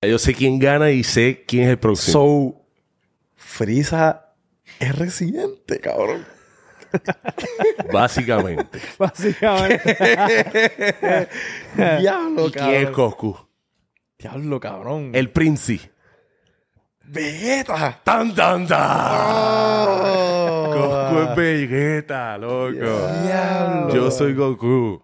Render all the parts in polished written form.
Yo sé quién gana y sé quién es el próximo. So, Frieza es residente, cabrón. Básicamente. Básicamente. Diablo, ¿Y quién es cabrón. Goku? Diablo, cabrón. El Princi. Vegeta. ¡Tan, tan, tan! Goku Oh. es Vegeta, loco. Diablo. Yo soy Goku.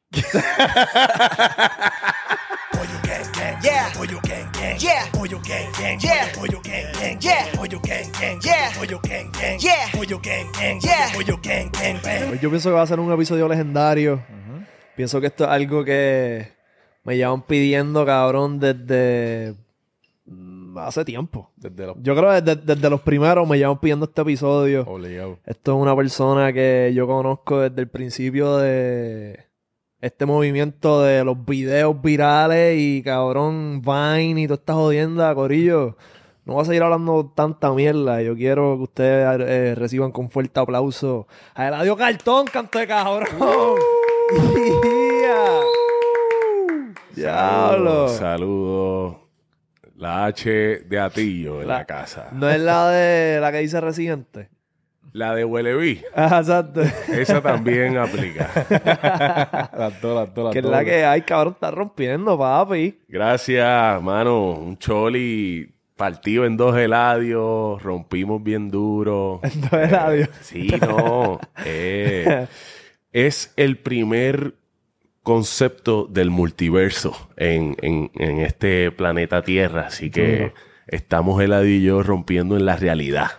Yeah. Pollo gang gang. Yeah. Pollo gang gang. Yeah. Pollo gang gang. Yeah. Pollo gang gang. Yeah. Pollo gang gang. Yeah. Pollo gang gang. Yeah. Pollo gang gang bang. Pues yo pienso que va a ser un episodio legendario. Pienso que esto es algo que me llevan pidiendo, cabrón, desde hace tiempo. Yo creo que desde los primeros me llevan pidiendo este episodio. Obligado. Esto es una persona que yo conozco desde el principio de este movimiento de los videos virales y, cabrón, Vine y toda esta jodienda, corillo. No voy a seguir hablando tanta mierda. Yo quiero que ustedes reciban con fuerte aplauso a Eladio Cartón, canto de cabrón. Yeah. Diablo. Saludos. La H de Atillo en la casa. No es la de la que dice residente. La de Hueleví. Ah, exacto. Esa también aplica. Las dos. Que es la que hay, cabrón, está rompiendo, papi. Gracias, mano. Un choli partido en 2 Eladios. Rompimos bien duro. Entonces, Eladio. Sí, no. Es el primer concepto del multiverso en este planeta Tierra. Así que estamos Eladio y yo rompiendo en la realidad.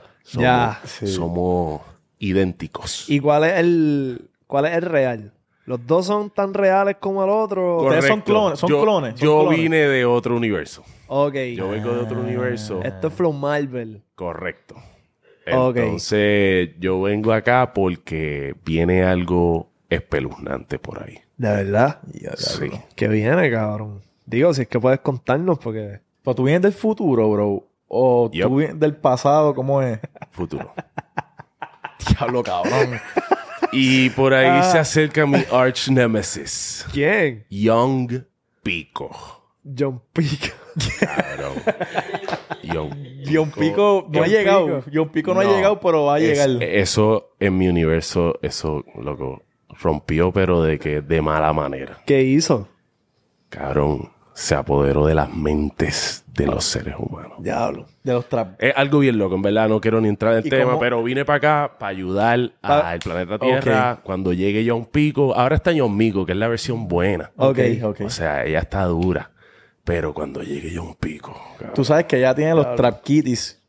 Somos idénticos. ¿Y cuál es el real? ¿Los dos son tan reales como el otro? Ustedes son clones, son clones. Yo vine de otro universo. Ok. Yo vengo de otro universo. Esto es Flow Marvel. Correcto. Ok. Entonces, yo vengo acá porque viene algo espeluznante por ahí. ¿De verdad? Sí. ¿Qué viene, cabrón? Digo, si es que puedes contarnos, porque... Pero tú vienes del futuro, bro. O Yup. tú vienes del pasado, ¿cómo es? Futuro. Diablo, cabrón. Y por ahí se acerca mi arch nemesis. ¿Quién? Young Pico. John Pico. Cabrón. Young John Pico no ha John llegado. Pico. John Pico no ha llegado, pero va a llegar. Eso en mi universo, eso, loco, rompió, pero de mala manera. ¿Qué hizo? Cabrón, se apoderó de las mentes de los seres humanos. Diablo. De los trap. Es algo bien loco, en verdad. No quiero ni entrar en el ¿Y tema, cómo? pero vine para acá para ayudar al planeta Tierra. Cuando llegue John Pico, ahora está John Mico, que es la versión buena. Ok. O sea, ella está dura. Pero cuando llegue John Pico, cabrón. Tú sabes que ya tiene los trap kitties.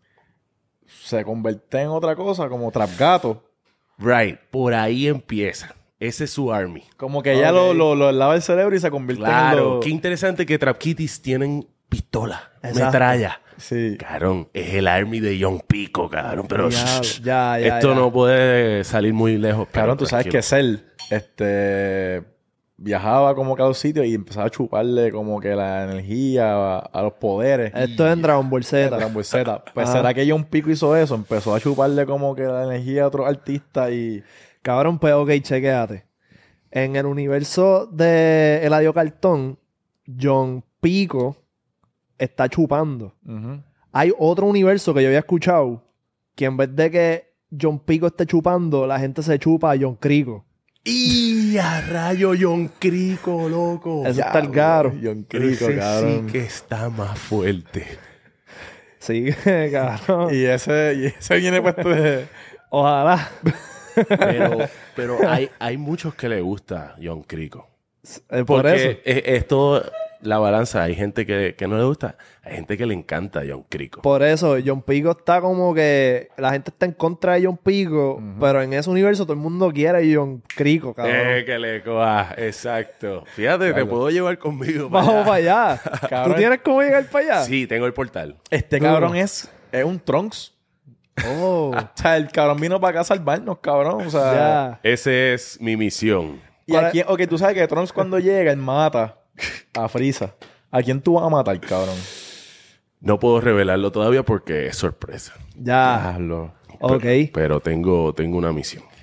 Se convierte en otra cosa, como trap gato. Right, por ahí empieza. Ese es su army. Como que ya lo lava el cerebro y se convierte en Claro, lo... qué interesante que Trap Kitties tienen pistola, Exacto. metralla. Sí. Cabrón, es el army de John Pico, cabrón. Pero Diablo, shh, ya, esto ya. no puede salir muy lejos. Cabrón, pero tú sabes tranquilo. que Cell, viajaba como que a los sitios y empezaba a chuparle como que la energía a los poderes. Esto es en Dragon Ball Z. Dragon Ball Z. Pues Ajá. ¿será que John Pico hizo eso? Empezó a chuparle como que la energía a otros artistas y... Cabrón, pues ok, chequéate. En el universo de Eladio Cartón, John Pico está chupando. Hay otro universo que yo había escuchado que en vez de que John Pico esté chupando, la gente se chupa a John Crico. ¡Y a rayo John Crico, loco! Eso está el caro. John Pero Crico, ese cabrón. sí que está más fuerte. Sí, cabrón. Y ese viene puesto de... Ojalá. Pero hay muchos que le gusta John Crico. Por Porque eso. es todo la balanza. Hay gente que no le gusta. Hay gente que le encanta John Crico. Por eso, John Pico está como que la gente está en contra de John Pico, pero en ese universo todo el mundo quiere a John Crico, cabrón. Que le coja. Exacto. Fíjate, te puedo llevar conmigo. Vamos para allá. Cabrón. ¿Tú tienes cómo llegar para allá? Sí, tengo el portal. Este cabrón es un Trunks. Oh, O sea, el cabrón vino para acá a salvarnos, cabrón. O sea... ya. Esa es mi misión. Y aquí... Ok, tú sabes que Trunks cuando llega, él mata a Frieza. ¿A quién tú vas a matar, cabrón? No puedo revelarlo todavía porque es sorpresa. Ya. Hazlo. Ok. Pero tengo una misión.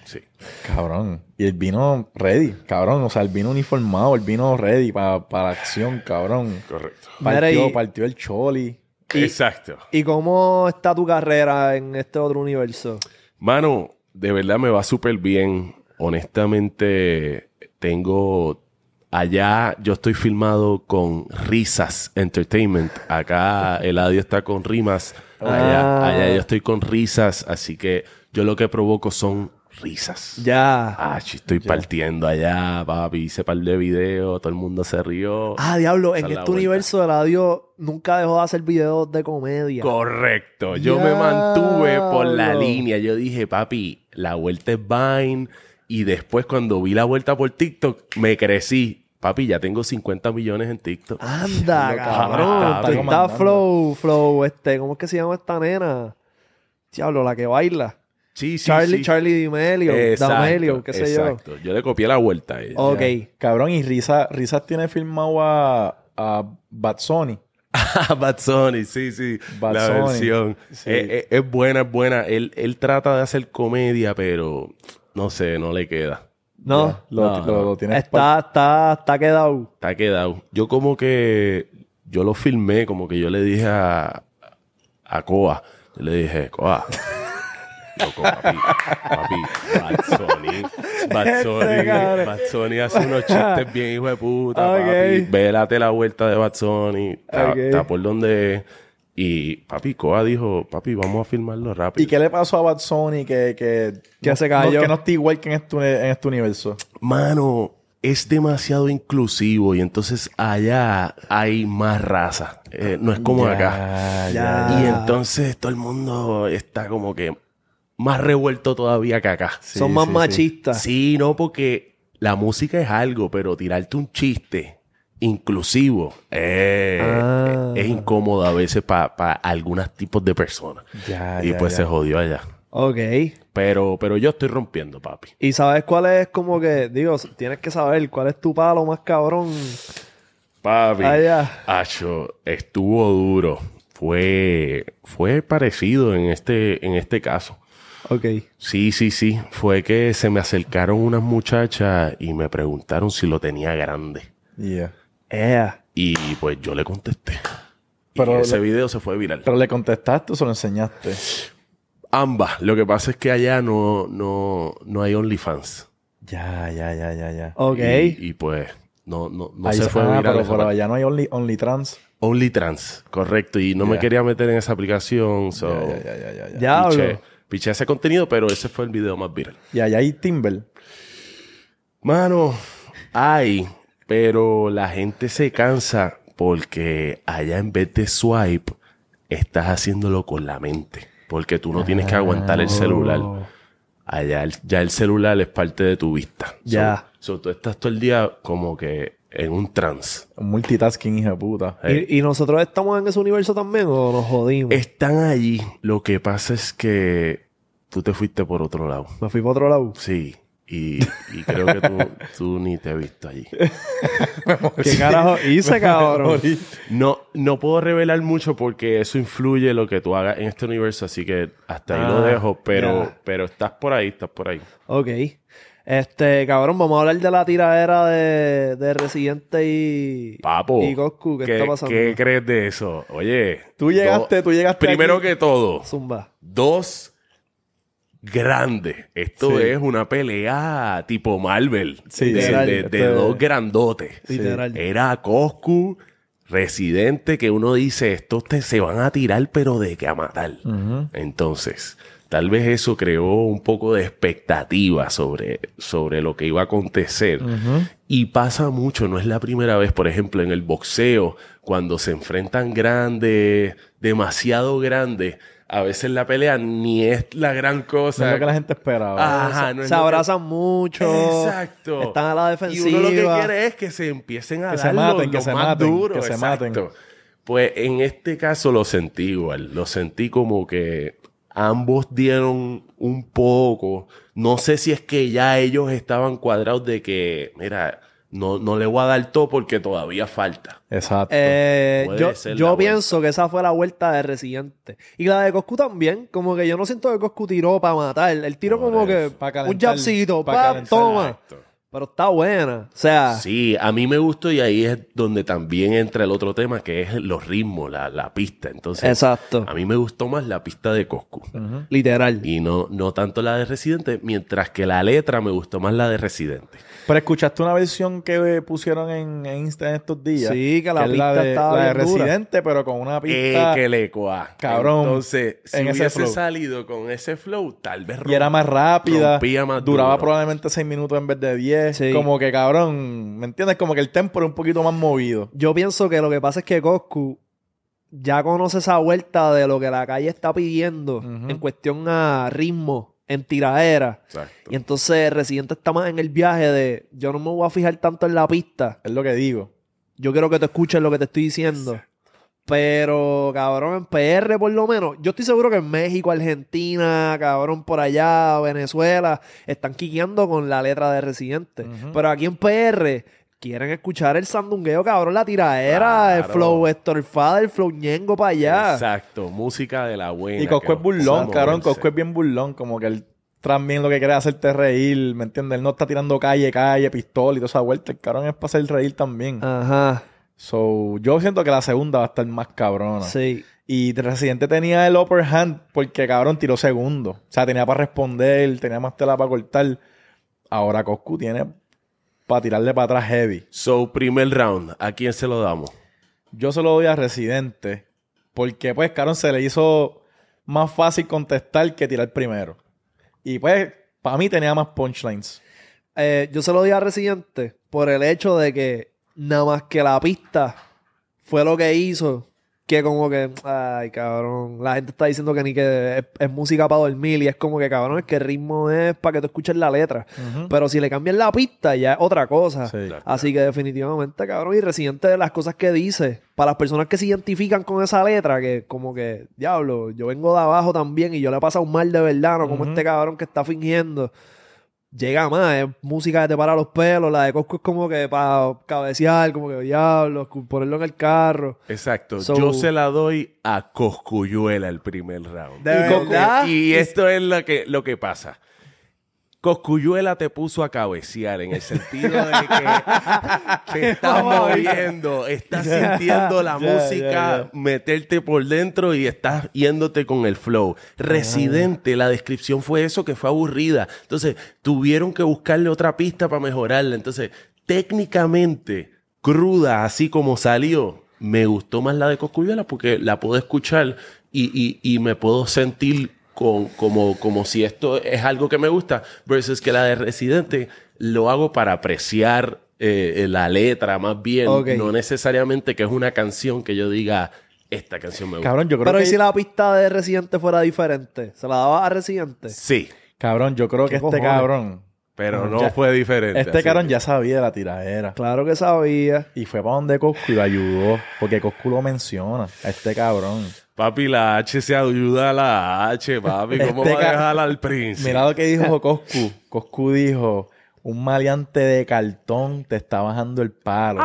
Sí. Cabrón. Y él vino ready, cabrón. O sea, él vino uniformado, él vino ready para la acción, cabrón. Correcto. Mira, Partió el choli. Exacto. ¿Y cómo está tu carrera en este otro universo? Mano, de verdad me va súper bien. Honestamente, tengo... Allá yo estoy filmado con Risas Entertainment. Acá Eladio está con Rimas. Allá yo estoy con Risas. Así que yo lo que provoco son risas. Ya. Estoy partiendo allá, papi. Hice par de videos. Todo el mundo se rió. Diablo. Esa En es la este vuelta. universo Eladio nunca dejó de hacer videos de comedia. Correcto. Yo me Diablo. mantuve por la línea. Yo dije, papi, la vuelta es Vine. Y después cuando vi la vuelta por TikTok, me crecí. Papi, ya tengo 50 millones en TikTok. Anda, Lo cabrón. está Tú estás comandando. flow, ¿cómo es que se llama esta nena? Diablo, la que baila. Sí, sí, Charlie, sí. Charlie D'Amelio, D'Amelio, qué sé yo. Exacto. Yo le copié la vuelta a ella. Ok. Cabrón, y Risas tiene filmado a Bad Sony. Bad Sony, sí. Bad la Sony. versión. Sí. Es buena, es buena. Él trata de hacer comedia, pero no sé, no le queda. No, Ya, lo tienes está quedado. Está quedado. Yo como que... Yo lo filmé, como que yo le dije a Coa. Yo le dije, Coa... Loco, papi, Bad Sony hace unos chistes bien hijo de puta, Ok. papi. Vélate la vuelta de Bad Sony. Ok. Está por donde es. Y papi, Coa dijo, papi, vamos a filmarlo rápido. ¿Y qué le pasó a Bad Sony que se cayó? que no está igual que en este universo? Mano, es demasiado inclusivo y entonces allá hay más raza. No es como acá. Ya. Y entonces todo el mundo está como que más revuelto todavía que acá. Son más machistas. Sí, no, porque la música es algo, pero tirarte un chiste inclusivo es incómodo a veces para algunos tipos de personas. Y pues se jodió allá. Ok. Pero yo estoy rompiendo, papi. ¿Y sabes cuál es como que... Digo, tienes que saber cuál es tu palo más cabrón Papi, allá? acho, estuvo duro. Fue parecido en este caso. Ok. Sí. Fue que se me acercaron unas muchachas y me preguntaron si lo tenía grande. Y pues yo le contesté. Pero y ese video se fue viral. ¿Pero le contestaste o se lo enseñaste? Ambas. Lo que pasa es que allá no hay OnlyFans. Ya. Ok. Y pues no Ahí se fue viral. pero esa parte. allá no hay only trans. OnlyTrans, correcto. Y no me quería meter en esa aplicación. So Ya. Diablo. piché ese contenido, pero ese fue el video más viral. Y allá hay Timber. Mano, hay, pero la gente se cansa porque allá en vez de swipe, estás haciéndolo con la mente. Porque tú no tienes que aguantar el celular. Allá ya el celular es parte de tu vista. Ya. So, tú estás todo el día como que en un trance. Un multitasking, hija de puta. ¿Y nosotros estamos en ese universo también o nos jodimos? Están allí. Lo que pasa es que tú te fuiste por otro lado. Me fui para otro lado. Sí. Y creo que tú ni te has visto allí. ¿Qué carajo hice, cabrón? No puedo revelar mucho porque eso influye lo que tú hagas en este universo. Así que hasta ahí lo dejo. Pero estás por ahí, Ok. Cabrón, vamos a hablar de la tiradera de Residente y... Papo, y Coscu. ¿Qué está pasando? ¿Qué crees de eso? Oye. Tú llegaste Primero aquí. que todo, Zumba. dos grandes. Esto es una pelea tipo Marvel. Sí, de dos grandotes. Literal. Era Coscu, Residente, que uno dice, estos se van a tirar, pero de que a matar. Entonces, tal vez eso creó un poco de expectativa sobre lo que iba a acontecer. Y pasa mucho, no es la primera vez, por ejemplo, en el boxeo, cuando se enfrentan grandes, demasiado grandes, a veces la pelea ni es la gran cosa. No es lo que la gente esperaba. Ajá, no es Se lo que- abrazan mucho. Exacto. Están a la Y defensiva. uno lo que quiere es que se empiecen a Que dar se maten, los que se más maten, duros. que se Exacto. maten. Pues en este caso lo sentí igual. Lo sentí como que ambos dieron un poco. No sé si es que ya ellos estaban cuadrados de que, mira, no le voy a dar todo porque todavía falta. Exacto. Puede ser la Yo vuelta. pienso que esa fue la vuelta de Residente. Y la de Coscu también. Como que yo no siento que Coscu tiró para matar. Él tiró Por como eso. que Pa' un calentar, jabcito. pa' ¡Pam! calentar. Toma. Exacto. Pero está buena. O sea, Sí, a mí me gustó y ahí es donde también entra el otro tema que es los ritmos, la pista. Entonces, exacto. a mí me gustó más la pista de Coscu. Literal. Y no tanto la de Residente, mientras que la letra me gustó más la de Residente. Pero escuchaste una versión que pusieron en Insta en estos días. Sí, que la es pista estaba la de bien dura. Residente, pero con una pista. Que le coa. Cabrón, Entonces, si en ese hubiese flow. salido con ese flow, tal vez Y era más rápida. rompía más duraba duro. probablemente 6 minutos en vez de 10. Sí. Como que, cabrón, ¿me entiendes? Como que el tempo era un poquito más movido. Yo pienso que lo que pasa es que Coscu ya conoce esa vuelta de lo que la calle está pidiendo en cuestión a ritmo, en tiraera. Exacto. Y entonces Residente está más en el viaje de yo no me voy a fijar tanto en la pista. Es lo que digo. Yo quiero que te escuches lo que te estoy diciendo. Pero, cabrón, en PR por lo menos, yo estoy seguro que en México, Argentina, cabrón, por allá, Venezuela, están quiqueando con la letra de Residente. Pero aquí en PR quieren escuchar el sandungueo, cabrón, la tiraera, el Claro. flow Estorfada, el flow ñengo para allá. Exacto. Música de la buena. Y Coscu que es burlón, vamos a cabrón. moverse. Coscu es bien burlón. Como que él también lo que quiere es hacerte reír, ¿me entiendes? Él no está tirando calle, pistola y toda esa vuelta. El cabrón es para hacer reír también. Ajá, So, yo siento que la segunda va a estar más cabrona. sí. Y Residente tenía el upper hand porque, cabrón, tiró segundo. O sea, tenía para responder, tenía más tela para cortar. Ahora Coscu tiene para tirarle para atrás heavy. So, primer round, ¿a quién se lo damos? Yo se lo doy a Residente porque, pues, cabrón, se le hizo más fácil contestar que tirar primero. Y, pues, para mí tenía más punchlines. Yo se lo di a Residente por el hecho de que nada más que la pista fue lo que hizo que como que, ay, cabrón, la gente está diciendo que ni que es música para dormir y es como que, cabrón, es que el ritmo es para que tú escuches la letra. Pero si le cambian la pista ya es otra cosa. Sí. Así que definitivamente, cabrón, y Residente de las cosas que dice, para las personas que se identifican con esa letra, que como que, diablo, yo vengo de abajo también y yo le he pasado un mal de verdad, no como este cabrón que está fingiendo. Llega más, es música que te para los pelos, la de Coscu es como que para cabecear, como que diablo, ponerlo en el carro. Exacto. So- Yo se la doy a Coscuyuela el primer round. ¿De verdad? Y esto es lo que pasa. Coscuyuela te puso a cabecear en el sentido de que te estás moviendo, estás sintiendo la música, meterte por dentro y estás yéndote con el flow. Residente, la descripción fue eso, que fue aburrida. Entonces, tuvieron que buscarle otra pista para mejorarla. Entonces, técnicamente, cruda, así como salió, me gustó más la de Coscuyuela porque la puedo escuchar y me puedo sentir como si esto es algo que me gusta, versus que la de Residente lo hago para apreciar la letra más bien, Ok. no necesariamente que es una canción que yo diga, esta canción me gusta. Cabrón, yo creo Pero que... ¿y si la pista de Residente fuera diferente? ¿Se la daba a Residente? Sí, Cabrón, yo creo ¿Qué que este cojones? cabrón... pero no Ya- fue diferente. Este así cabrón que- ya sabía de la tiradera. Claro que sabía. Y fue para donde Coscu y lo ayudó. Porque Coscu lo menciona. A este cabrón. Papi, la H se ayuda a la H, papi. ¿Cómo Este va a ca- dejar al príncipe? Mira lo que dijo Coscu. Coscu dijo... Un maleante de cartón te está bajando el palo.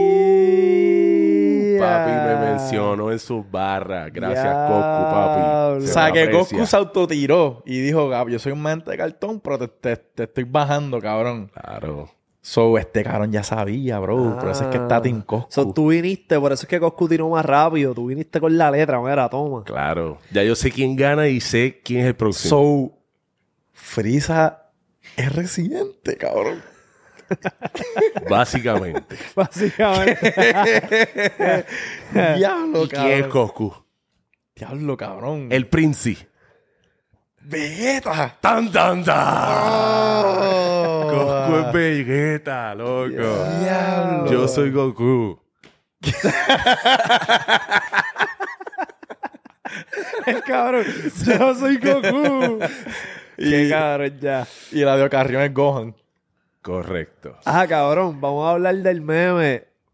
Papi me mencionó en sus barras. Gracias, Coscu, papi. Diablo. O Se sea, le que aprecia. Coscu se autotiró y dijo, "Gab, yo soy un maleante de cartón, pero te estoy bajando, cabrón." Claro. So, este cabrón ya sabía, bro. Por eso es que está Team Coscu. So, tú viniste, por eso es que Coscu tiró más rápido. Tú viniste con la letra, mira, toma. Claro. Ya yo sé quién gana y sé quién es el próximo. So, Frieza es Residente, cabrón. Básicamente. Básicamente. Diablo, ¿Y quién es cabrón. Coscu? Diablo, cabrón. El príncipe. Vegeta. ¡Tan, tan, tan! Oh. Goku es Vegeta, loco. Diablo. Yo soy Goku. El cabrón. Yo soy Goku. Qué cabrón ya. Y el Carrión es Gohan. Correcto. Ajá, cabrón. Vamos a hablar del meme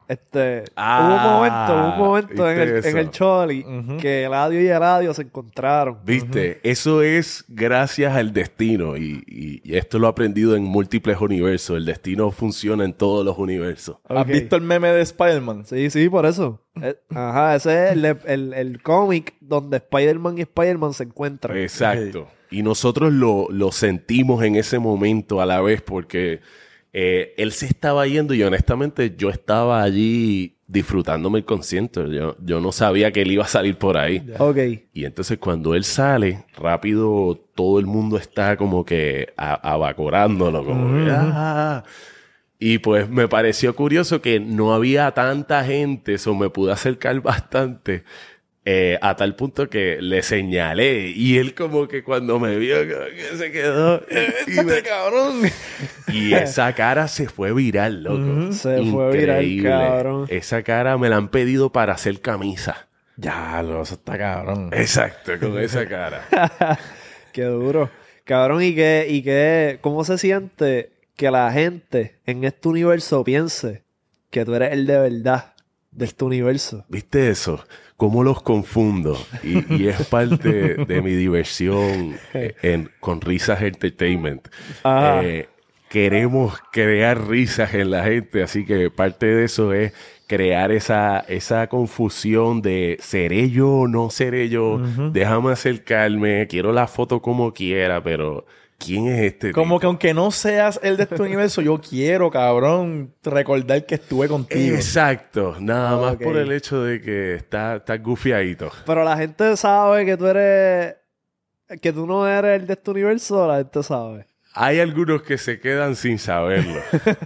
hubo un momento en ¿viste en el eso? Choli que Eladio y Eladio se encontraron. ¿Viste? Eso es gracias al destino. Y esto lo he aprendido en múltiples universos. El destino funciona en todos los universos. ¿Has Ok. visto el meme de Spider-Man? Sí, por eso. Ajá, ese es el cómic donde Spider-Man y Spider-Man se encuentran. Exacto. Y nosotros lo sentimos en ese momento a la vez porque él se estaba yendo y honestamente yo estaba allí disfrutándome el concierto. Yo no sabía que él iba a salir por ahí. Ok. Y entonces cuando él sale, rápido todo el mundo está como que abacorándolo. Como que, "Ah". Y pues me pareció curioso que no había tanta gente, eso me pude acercar bastante, a tal punto que le señalé. Y él como que cuando me vio, como que se quedó. cabrón! Y esa cara se fue viral, loco. Se fue viral, Increíble. cabrón. Esa cara me la han pedido para hacer camisa. Ya, eso está cabrón. Exacto, con esa cara. Qué duro. Cabrón, ¿cómo se siente que la gente en este universo piense que tú eres el de verdad de este universo? ¿Viste eso? ¿Cómo los confundo? Y es parte de mi diversión con Risas Entertainment. Ajá. Queremos crear risas en la gente, así que parte de eso es crear esa confusión de ¿seré yo o no seré yo? Déjame acercarme, quiero la foto como quiera, pero ¿quién es este Como tipo? que aunque no seas el de este universo, yo quiero, cabrón, recordar que estuve contigo. Exacto, nada más Ok. por el hecho de que está gufiadito. Pero la gente sabe que que tú no eres el de este universo, la gente sabe. Hay algunos que se quedan sin saberlo.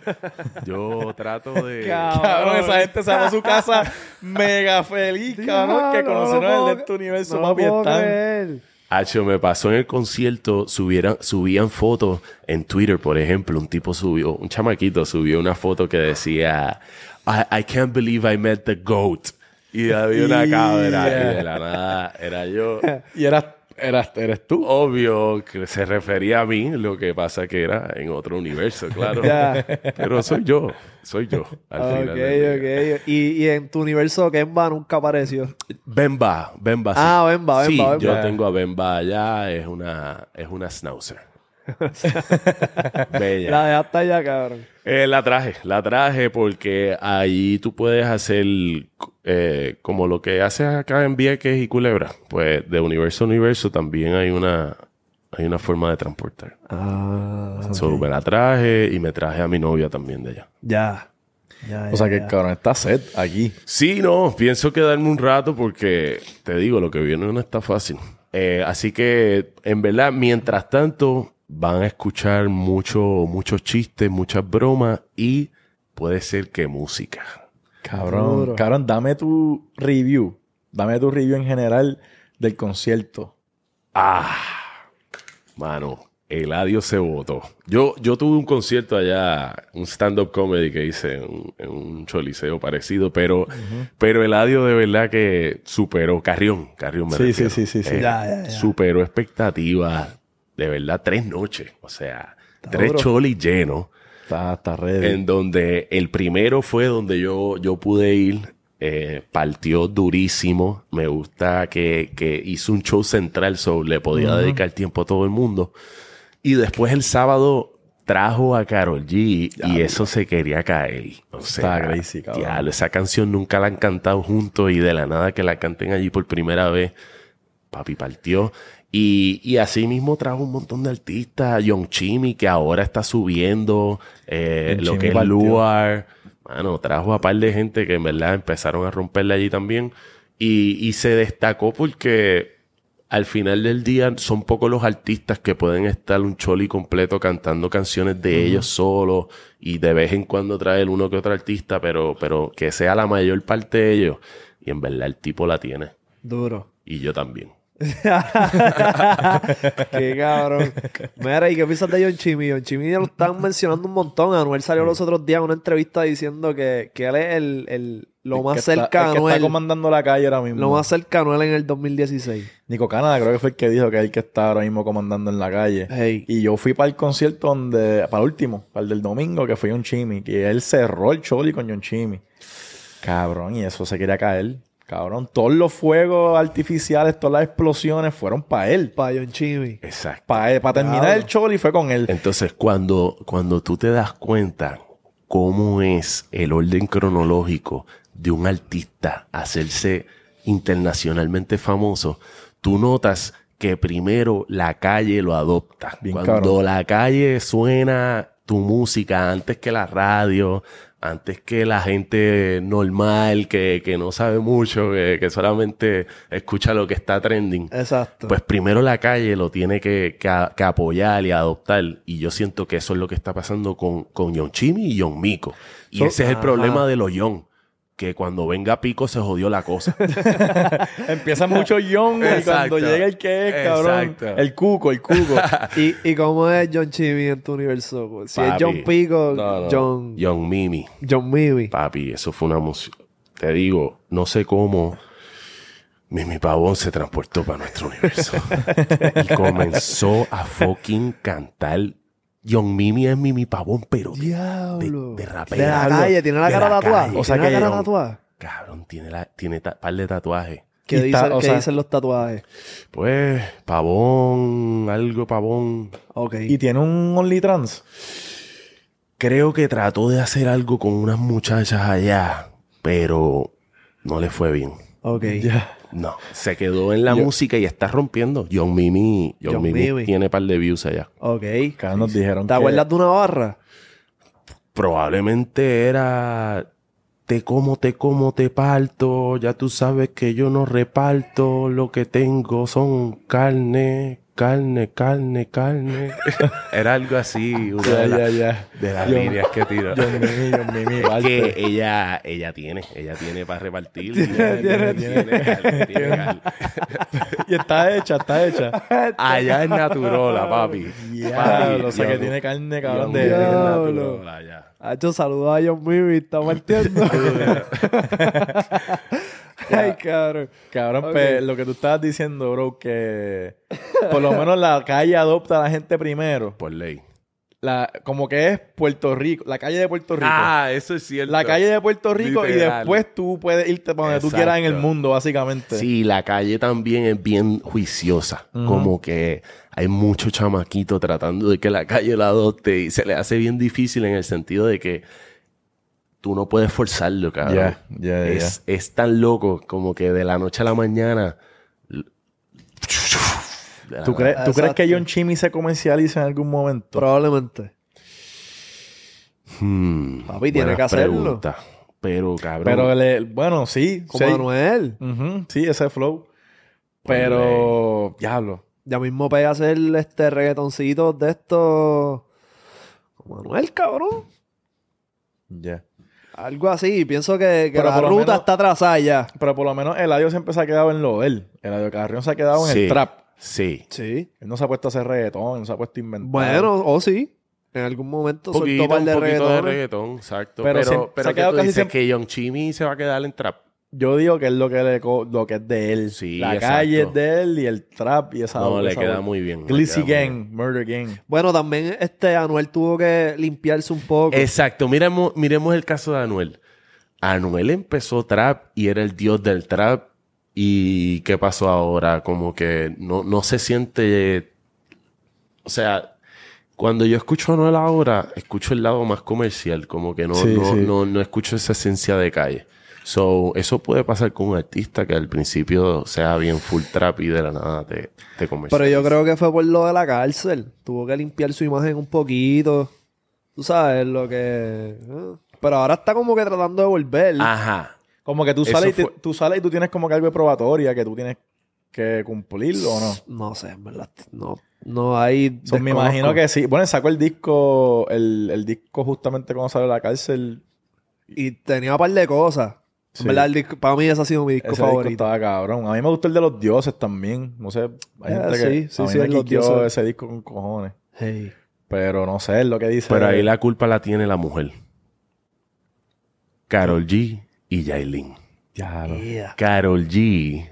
Yo trato de... Cabrón, esa gente se va a su casa mega feliz, cabrón, que conocieron el de este universo, no lo papi, puedo están. creer. Hacho, me pasó en el concierto, subían fotos en Twitter, por ejemplo, un chamaquito subió una foto que decía I can't believe I met the GOAT. Y había una cabra y de la nada era yo. Y eres tú. Obvio que se refería a mí, lo que pasa que era en otro universo, claro. Ya. Pero soy yo, al final del día. Ok. Y en tu universo, Kemba nunca apareció. Bemba, sí. Ah, Bemba. Sí, yo Bemba. tengo a Bemba allá, es una schnauzer. Bella. La dejaste allá, cabrón. La traje porque ahí tú puedes hacer como lo que haces acá en Vieques y Culebra. Pues de universo a universo también hay una forma de transportar. Ah, So, me la traje y me traje a mi novia también de allá. ya. O sea que el cabrón está set aquí. Sí, no, pienso quedarme un rato porque te digo, lo que viene no está fácil. Así que, en verdad, mientras tanto, van a escuchar muchos chistes, muchas bromas y puede ser que música. Cabrón, dame tu review. Dame tu review en general del concierto. Mano, Eladio se votó. Yo tuve un concierto allá, un stand-up comedy que hice en un choliseo parecido, pero Eladio de verdad que superó. Carrión me refiero. Sí. Ya. Superó expectativas. De verdad, 3 noches. O sea, Está 3 duro. cholis llenos. Está ready. En donde el primero fue donde yo pude ir. Partió durísimo. Me gusta que hizo un show central, so le podía dedicar tiempo a todo el mundo. Y después el sábado trajo a Karol G y eso se quería caer. O sea, Está crazy, cabrón. diablo, esa canción nunca la han cantado juntos y de la nada que la canten allí por primera vez, papi partió. Y así mismo trajo un montón de artistas. Young Chimmy, que ahora está subiendo. Lo Chimmy que es partió. Luar. Mano, trajo a par de gente que en verdad empezaron a romperle allí también. Y se destacó porque al final del día son pocos los artistas que pueden estar un choli completo cantando canciones de ellos solos. Y de vez en cuando traer uno que otro artista, pero que sea la mayor parte de ellos. Y en verdad el tipo la tiene. Duro. Y yo también. Qué cabrón. Mira, ¿y qué piensas de John Chimmy? John Chimmy lo están mencionando un montón. Anuel salió los otros días en una entrevista diciendo que él es lo más cercano. El que está comandando la calle ahora mismo. Lo más cercano él en el 2016. Nico Canadá creo que fue el que dijo que es el que está ahora mismo comandando en la calle. Hey. Y yo fui para el concierto para el último, para el del domingo, que fue John Chimmy. Que él cerró el choli con John Chimmy. Cabrón, y eso se quería caer. Cabrón, todos los fuegos artificiales, todas las explosiones fueron para él. Para John Chimmy. Exacto. Para terminar el choli fue con él. Entonces, cuando tú te das cuenta cómo es el orden cronológico de un artista hacerse internacionalmente famoso, tú notas que primero la calle lo adopta. Bien Cuando cabrón. la calle suena tu música antes que la radio, antes que la gente normal que no sabe mucho, que solamente escucha lo que está trending. Exacto. Pues primero la calle lo tiene que apoyar y adoptar. Y yo siento que eso es lo que está pasando con John Chimmy y John Mico. Y ese es el problema de los John. Que cuando venga Pico se jodió la cosa. Empieza mucho John y Exacto. cuando llega el que es, cabrón. Exacto. El cuco. ¿Y cómo es John Chimmy en tu universo? Si Papi, es John Pico, no. John Mimi. Mimi. Papi, eso fue una música. Te digo, no sé cómo Mimi Pavón se transportó para nuestro universo. Y comenzó a fucking cantar. John Mimi es Mimi Pavón, pero Diablo. de rapero. De la calle, tiene la De cara la tatuada. calle. O sea, que la cara John, tatuada. cabrón, tiene par de tatuajes. ¿Qué Y está, dicen, dicen los tatuajes? Pues, Pavón, algo Pavón. Ok. Y tiene un Only Trans. Creo que trató de hacer algo con unas muchachas allá, pero no le fue bien. Ok. Ya. No, se quedó en la música y está rompiendo. John Mimi tiene par de views allá. Ok. Acá nos dijeron ¿Te acuerdas de una barra? Probablemente era te como, te parto. Ya tú sabes que yo no reparto. Lo que tengo son carne. Era algo así. Una Ya. de las líneas que tiró. John Mimi. Es que ella tiene para repartir. Tiene carne. Y está hecha. Allá es naturola, papi. Diablo, o sea que John- tiene carne, cabrón, John de... Mimi es Diablo. naturola, allá. Hacho, saludos a John Mimi. Está partiendo. Ay, cabrón. Cabrón, Ok. pues, lo que tú estabas diciendo, bro, que por lo menos la calle adopta a la gente primero. Por ley. Como que es Puerto Rico, la calle de Puerto Rico. Eso es cierto. La calle de Puerto Rico y Literal. después tú puedes irte para donde tú quieras en el Exacto. mundo, básicamente. Sí, la calle también es bien juiciosa. Como que hay mucho chamaquito tratando de que la calle la adopte y se le hace bien difícil en el sentido de que tú no puedes forzarlo, cabrón. Ya. Es tan loco como que de la noche a la mañana... ¿Tú crees Exacto. que John Chimmy se comercializa en algún momento? Probablemente. Papi, tiene buenas que hacerlo. preguntas. Pero, cabrón... Pero, bueno, sí. Como sí. Anuel. Ujú, sí, ese flow. Pero, diablo. Ya mismo pega a hacer reggaetoncitos de estos. Como Anuel, cabrón. Ya. Algo así. Pienso que Pero la por lo ruta menos- está trazada ya. Pero por lo menos Eladio siempre se ha quedado en lo de él. Eladio Carrión se ha quedado en Sí, el trap. Sí. Sí. Él no se ha puesto a hacer reggaetón, no se ha puesto a inventar. Bueno, o sí. En algún momento soltó un par Un de poquito de reggaetones. reggaetón, exacto. Pero Pero, se ha pero quedado tú casi dices siempre- que John Chimmy se va a quedar en trap. Yo digo que es lo que es de él. Sí, la exacto. calle es de él y el trap y esa No, le esa queda vuelta. muy bien. le Glizzy queda muy Gang, Murder Gang. Bueno, también Anuel tuvo que limpiarse un poco. bien. Exacto. Miremos el caso de Anuel. Anuel empezó trap y era el dios del trap. ¿Y qué pasó ahora? Como que no se siente... O sea, cuando yo escucho a Anuel ahora, escucho el lado más comercial. Como que Sí. no escucho esa esencia de calle. So, eso puede pasar con un artista que al principio sea bien full trap y de la nada te comercializa. Pero yo creo que fue por lo de la cárcel. Tuvo que limpiar su imagen un poquito. Tú sabes lo que... Pero ahora está como que tratando de volver. Ajá. Como que tú Eso sales, fue- tú sales y tú tienes como que algo de probatoria que tú tienes que cumplirlo o no. No sé, en verdad. No hay... So, me imagino que sí. Bueno, sacó el disco justamente cuando salió de la cárcel. Y tenía un par de cosas. Sí. En verdad, para mí ese ha sido mi disco Ese disco favorito. estaba cabrón. A mí me gustó el de los dioses también. No sé, hay gente que sí, a mí sí, me los quiqueó dioses. ese disco con cojones. Hey. Pero no sé, es lo que dice. Pero ahí la culpa la tiene la mujer. Karol G y Yailin. Diablo. Yeah. Karol G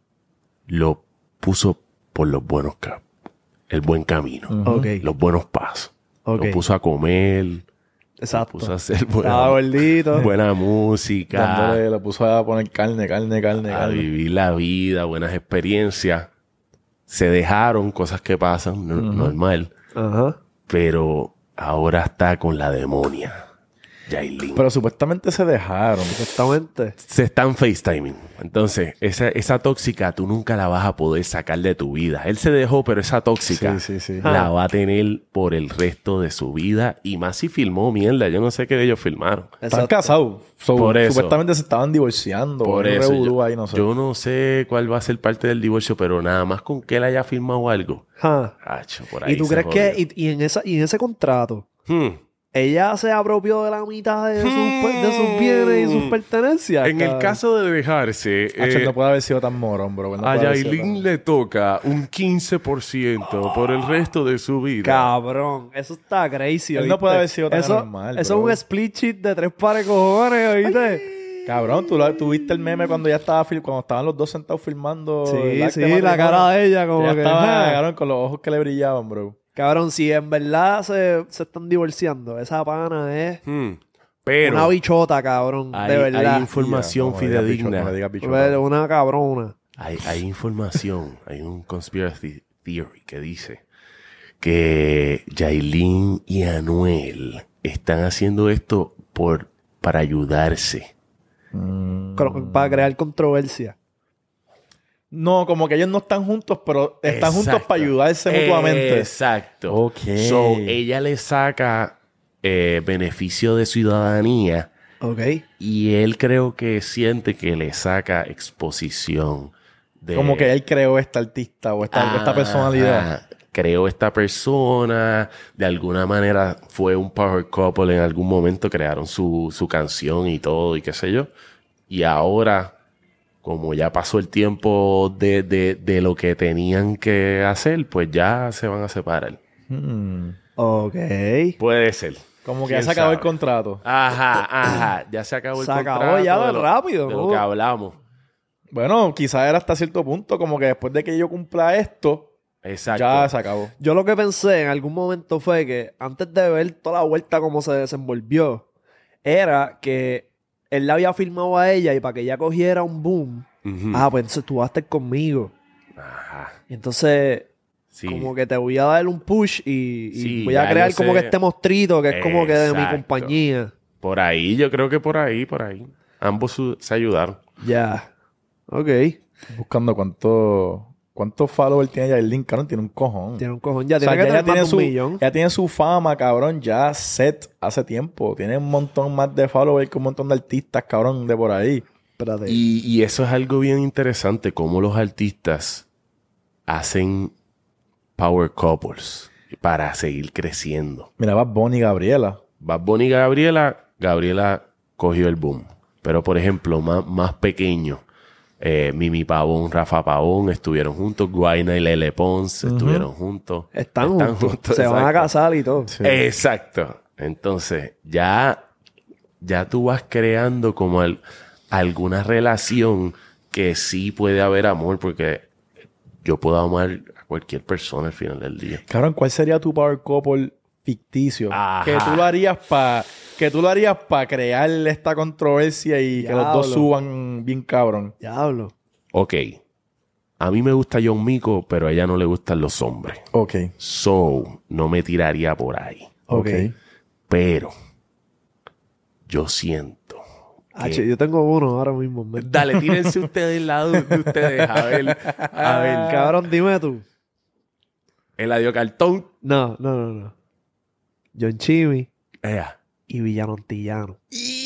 lo puso por los buenos el buen camino, Ok. los buenos pasos. Ok. Lo puso a comer, lo Exacto. puso a hacer Estaba gordito. buena música, Le puso a poner carne. a vivir la vida, buenas experiencias. Se dejaron cosas que pasan, normal. Ajá. Pero ahora está con la demonia, Yailin. Pero supuestamente se dejaron. Exactamente. Se están FaceTiming. Entonces, esa tóxica tú nunca la vas a poder sacar de tu vida. Él se dejó, pero esa tóxica Sí. la va a tener por el resto de su vida. Y más si filmó mierda. Yo no sé qué de ellos filmaron. Están Exacto. casados. Por eso. Supuestamente se estaban divorciando. Por Un eso. revolú ahí, no sé. Yo no sé cuál va a ser parte del divorcio, pero nada más con que él haya filmado algo. Ajá. Acho, por ahí ¿Y tú se crees jodió. que y en ese contrato ella se apropió de la mitad de sus bienes y sus pertenencias? En el cabrón? caso de dejarse, Hacho, no puede haber sido tan morón, bro. No a puede haber sido Yailin le toca un 15% por el resto de su vida. Cabrón, eso está crazy. Él ¿oíste? no puede haber sido tan eso, normal, Eso bro. es un split sheet de 3 pares de cojones, ¿oíste? tan... Cabrón, ¿tú viste el meme cuando ya estaba cuando estaban los dos sentados filmando? el Sí, acta sí, de la matrimonio? cara de ella como Ella que... estaba, ajá. cabrón, con los ojos que le brillaban, bro. Cabrón, si en verdad se están divorciando, esa pana es Pero una bichota, cabrón, de verdad. hay información No me digas bicho, fidedigna. no me digas bicho, Una cabrona. Hay información, hay un conspiracy theory que dice que Yailin y Anuel están haciendo esto para ayudarse. Para crear controversia. No, como que ellos no están juntos, pero están juntos Exacto. para ayudarse mutuamente. Exacto. Ok. So, ella le saca beneficio de ciudadanía Ok. y él creo que siente que le saca exposición. Como que él creó esta artista o esta personalidad. Ajá. Creó esta persona, de alguna manera fue un power couple en algún momento, crearon su canción y todo y qué sé yo. Y ahora, como ya pasó el tiempo de lo que tenían que hacer, pues ya se van a separar. Ok. Puede ser. Como que ¿Quién ya se acabó el sabe? contrato. Ajá. Ya se acabó el Se acabó contrato. ya de lo- rápido, de ¿no? lo que hablamos. Bueno, quizás era hasta cierto punto, como que después de que yo cumpla esto, Exacto. ya se acabó. Yo lo que pensé en algún momento fue que antes de ver toda la vuelta como se desenvolvió, era que él la había filmado a ella y para que ella cogiera un boom, Ujú. pues entonces tú vas a estar conmigo. Ajá. Y entonces, Sí. como que te voy a dar un push y Sí, voy a ya crear yo como sé. que este monstruito que es como que de mi Exacto. compañía. Por ahí, yo creo que por ahí. Ambos se ayudaron. Ya. Ok. Buscando cuántos followers tiene Yailin, cabrón, tiene un cojón. Tiene un cojón. Ya O sea, tiene que ya tener más de un millón. ya tiene su fama, cabrón, ya set hace tiempo. Tiene un montón más de followers que un montón de artistas, cabrón, de por ahí. Espérate. Y eso es algo bien interesante, cómo los artistas hacen power couples para seguir creciendo. Mira, Bad Bunny y Gabriela. Bad Bunny y Gabriela cogió el boom. Pero, por ejemplo, más pequeño, Mimi Pavón, Rafa Pavón estuvieron juntos, Guayna y Lele Pons estuvieron juntos. Están juntos. Se van a exacto. casar y todo. Sí. Exacto. Entonces, ya tú vas creando como alguna relación que sí puede haber amor, porque yo puedo amar a cualquier persona al final del día. Cabrón, ¿cuál sería tu power couple ficticio? Ajá. Que tú lo harías para crear esta controversia y que los dos Diablo. suban bien cabrón. Diablo. Ok. A mí me gusta John Mico, pero a ella no le gustan los hombres. Ok. So, no me tiraría por ahí. Ok. Pero yo siento que... Yo tengo uno ahora mismo. en mente. Dale, tírense ustedes el lado de ustedes. A ver. Cabrón, dime tú. Eladio Cartón. No. John Chimmy Ea. y Villano Antillano.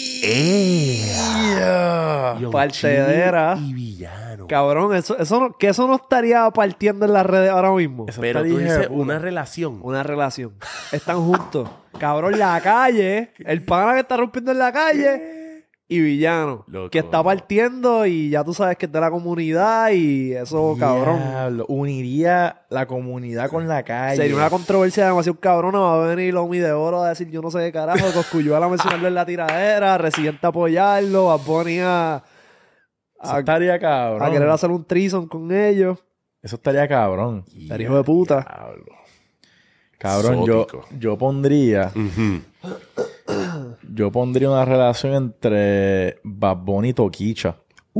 John Partedera. Chimmy y villano. Cabrón, eso no estaría partiendo en las redes ahora mismo. Eso Pero estaría tú hijo de dices puta. una relación. Una relación. Están juntos. Cabrón, la calle. El pana que está rompiendo en la calle. y villano. Loco. Que está partiendo y ya tú sabes que es de la comunidad y eso, cabrón. Diablo, uniría la comunidad con la calle. Sería una controversia demasiado cabrona. Va a venir Omi de Oro a decir yo no sé qué carajo, Cosculluela a mencionarlo en la tiradera, Residente a apoyarlo, Bad Bunny Eso estaría cabrón. a querer hacer un threesome con ellos. Eso estaría cabrón. El hijo de puta. Diablo. Cabrón, Exótico. yo pondría... Ujú. Yo pondría una relación entre Bad Bunny y Toquicha.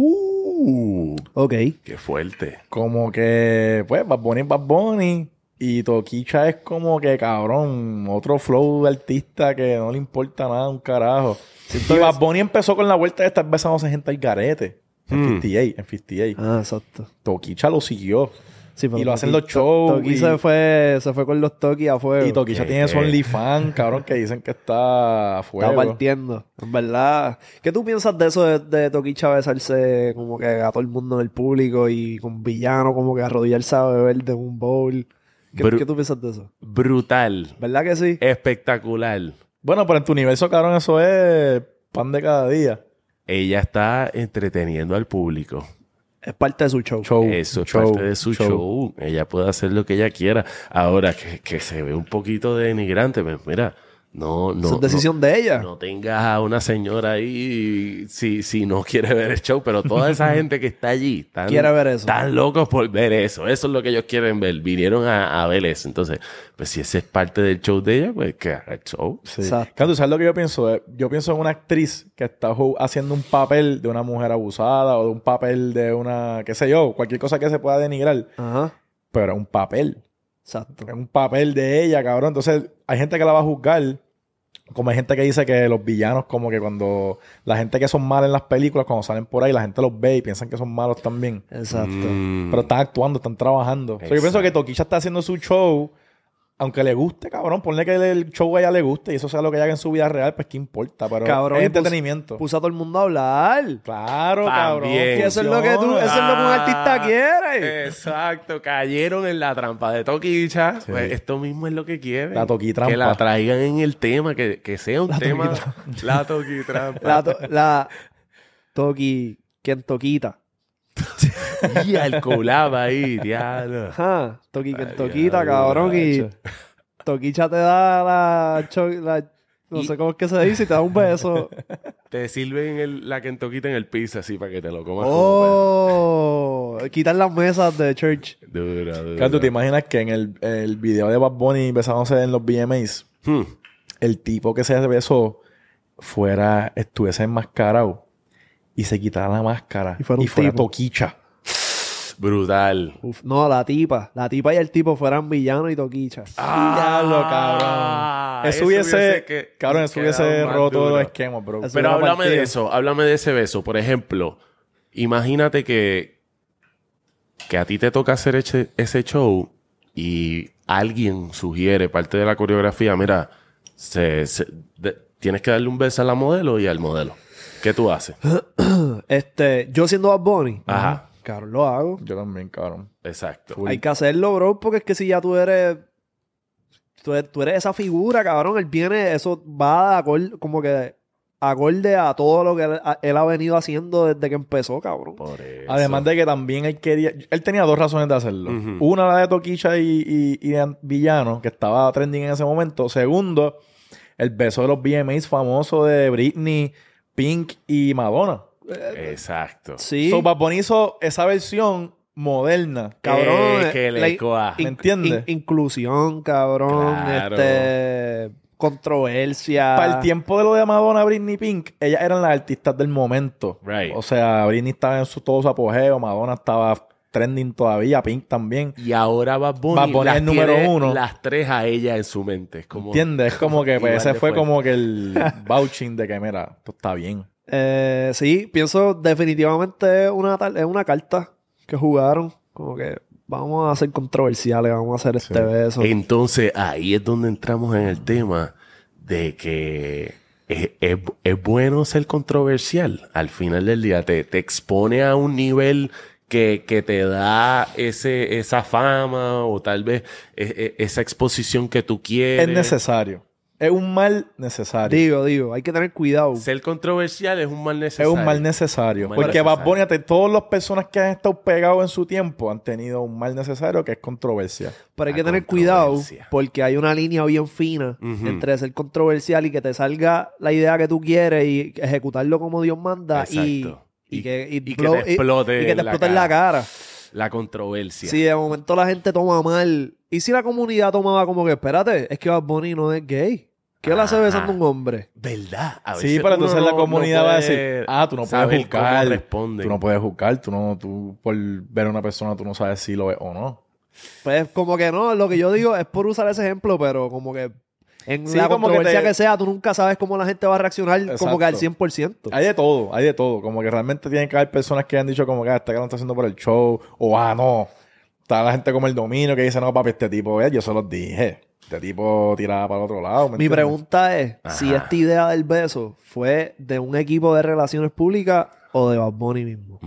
Ok. Qué fuerte. Como que, pues, Bad Bunny es Bad Bunny. Y Toquicha es como que, cabrón, otro flow de artista que no le importa nada, un carajo. Y Bad Bunny empezó con la vuelta de estar besándose gente al garete. En 58. Ah, exacto. Toquicha lo siguió. Sí, pero Y lo hacen Toki- los shows. Toki y se fue con los Toki a fuego. y Toquicha tiene su OnlyFans, cabrón, que dicen que está a fuego. Está partiendo. En verdad. ¿Qué tú piensas de eso de Toquicha besarse como que a todo el mundo en el público y con villano como que arrodillarse a beber de un bowl? ¿Qué tú piensas de eso? Brutal. ¿Verdad que sí? Espectacular. Bueno, pero en tu universo, cabrón, eso es pan de cada día. Ella está entreteniendo al público. Es parte de su show. Eso es parte de su show. Ella puede hacer lo que ella quiera. Ahora, que se ve un poquito denigrante, pues mira, no. Eso es decisión de ella. No tengas a una señora ahí si no quiere ver el show, pero toda esa gente que está allí Quiere ver eso. están locos por ver eso. Eso es lo que ellos quieren ver. Vinieron a ver eso. Entonces, pues si ese es parte del show de ella, pues que haga el show. Sí. Exacto. Claro, ¿tú sabes lo que yo pienso? Yo pienso en una actriz que está haciendo un papel de una mujer abusada o de un papel de una, qué sé yo, cualquier cosa que se pueda denigrar. Ajá. Pero es un papel. Exacto. Es un papel de ella, cabrón. Entonces, hay gente que la va a juzgar. Como hay gente que dice que los villanos, como que cuando la gente que son malos en las películas, cuando salen por ahí, la gente los ve y piensan que son malos también. Exacto. Mm. Pero están actuando, están trabajando. O sea, yo pienso que Toquicha está haciendo su show, aunque le guste, cabrón. Ponle que el show a ella le guste y eso sea lo que ella haga en su vida real, pues qué importa. Pero Cabrón, es y entretenimiento. Puso a todo el mundo a hablar. Claro, También. cabrón. Y eso es lo que un artista quiere. Exacto, cayeron en la trampa de Toquicha. Pues esto mismo es lo que quieren. La toquitrampa. Que la traigan en el tema, que sea un tema. La toquitrampa. La Toki, quien toquita. Y el collab ahí, diablo. Ajá. Toki, quien Ay, toquita, diablo, cabrón. Y macho. Toquicha te da no sé cómo es que se dice, y te da un beso. Te sirven la Kentuckita en el piso así para que te lo comas Oh, quitan las mesas de church. como dura. Claro, ¿tú te imaginas que en el video de Bad Bunny besándose en los VMAs, el tipo que se besó estuviese enmascarado y se quitara la máscara Y fuera un tipo. Toquicha? Brutal. Uf, no, la tipa y el tipo fueran villano y Toquicha. Diablo, cabrón. Eso hubiese quedado más roto duro. los esquemas, bro. Eso Pero hubiera háblame partido. de eso, háblame de ese beso. Por ejemplo, imagínate que a ti te toca hacer ese show y alguien sugiere parte de la coreografía, mira, tienes que darle un beso a la modelo y al modelo. ¿Qué tú haces? Yo siendo Bad Bunny, Ajá. cabrón, lo hago. Yo también, cabrón. Exacto. Hay que hacerlo, bro, porque es que si ya tú eres esa figura, cabrón, él viene, eso va como que acorde a todo lo que él ha venido haciendo desde que empezó, cabrón. Por eso. Además de que también él tenía dos razones de hacerlo. Ujú. Una, la de Toquicha y de Villano, que estaba trending en ese momento. Segundo, el beso de los VMAs famoso de Britney, Pink y Madonna. Exacto. Sí. So, Bad Bunny hizo esa versión moderna. Cabrón, que le coa. ¿Me entiendes? Inclusión, cabrón. Claro. Controversia. Para el tiempo de lo de Madonna, Britney, Pink, ellas eran las artistas del momento. Right. O sea, Britney estaba en todo su apogeo, Madonna estaba trending todavía, Pink también. Y ahora Bad Bunny, Bad Bunny las es el número tiene uno. las tres a ella en su mente. Es como, ¿Entiendes? Es como que pues, Igual ese de fue fuerte. como que el vouching de que, mira, esto está bien. Sí, pienso definitivamente es una carta que jugaron. Como que vamos a ser controversiales, vamos a hacer este beso. Entonces ahí es donde entramos en el tema de que es bueno ser controversial. Al final del día te expone a un nivel que te da esa fama o tal vez esa exposición que tú quieres. Es necesario. Es un mal necesario. Digo, hay que tener cuidado. Ser controversial es un mal Es necesario. un mal necesario. Un mal Porque necesario. Bad Bunny, todas las personas que han estado pegados en su tiempo han tenido un mal necesario que es controversia. Pero hay que La tener cuidado controversia. porque hay una línea bien fina Ujú. entre ser controversial y que te salga la idea que tú quieres y ejecutarlo como Dios manda Exacto. y que y que te explote y que te explote en la cara. La controversia. Si de momento la gente toma mal y si la comunidad tomaba como que espérate, es que Bad Bunny no es gay. ¿Qué le hace Ajá. besando a un hombre? ¿Verdad? A Sí, veces pero uno entonces la comunidad va a decir, puede tú no puedes saber juzgar. cómo responden. Tú no puedes juzgar, tú por ver a una persona tú no sabes si lo ves o no. Pues como que no, lo que yo digo es por usar ese ejemplo, pero como que en Sí, la como controversia que que sea, tú nunca sabes cómo la gente va a reaccionar como que al Exacto. 100%. Hay de todo. Como que realmente tienen que haber personas que han dicho como que este que lo está haciendo por el show. O no. Está la gente como el dominio que dice, no, papi, este tipo, yo se los dije. Este tipo tiraba para el otro lado. ¿me Mi entiendes? pregunta es si Ajá. esta idea del beso fue de un equipo de relaciones públicas o de Bad Bunny mismo.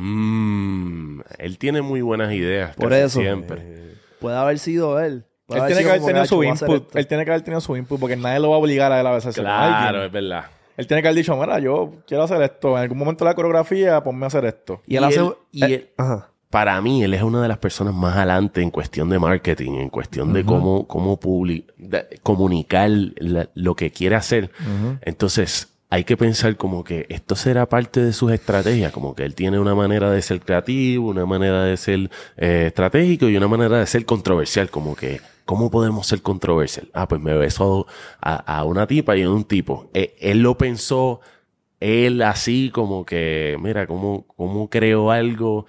Él tiene muy buenas ideas. Por casi eso. Siempre. Puede haber sido él. Puede Él haber tiene que sido haber como tenido su "Acho, voy a hacer input. esto". Él tiene que haber tenido su input porque nadie lo va a obligar a él a besarse con Claro, alguien. es verdad. Él tiene que haber dicho, mira, yo quiero hacer esto. En algún momento de la coreografía, ponme a hacer esto. Y él hace... él- Ajá. para mí, él es una de las personas más adelante en cuestión de marketing, en cuestión de cómo comunicar lo que quiere hacer. Entonces, hay que pensar como que esto será parte de sus estrategias, como que él tiene una manera de ser creativo, una manera de ser estratégico y una manera de ser controversial, como que ¿cómo podemos ser controversial? Pues me beso a una tipa y a un tipo. Él lo pensó, él así como que, mira, ¿cómo creo algo?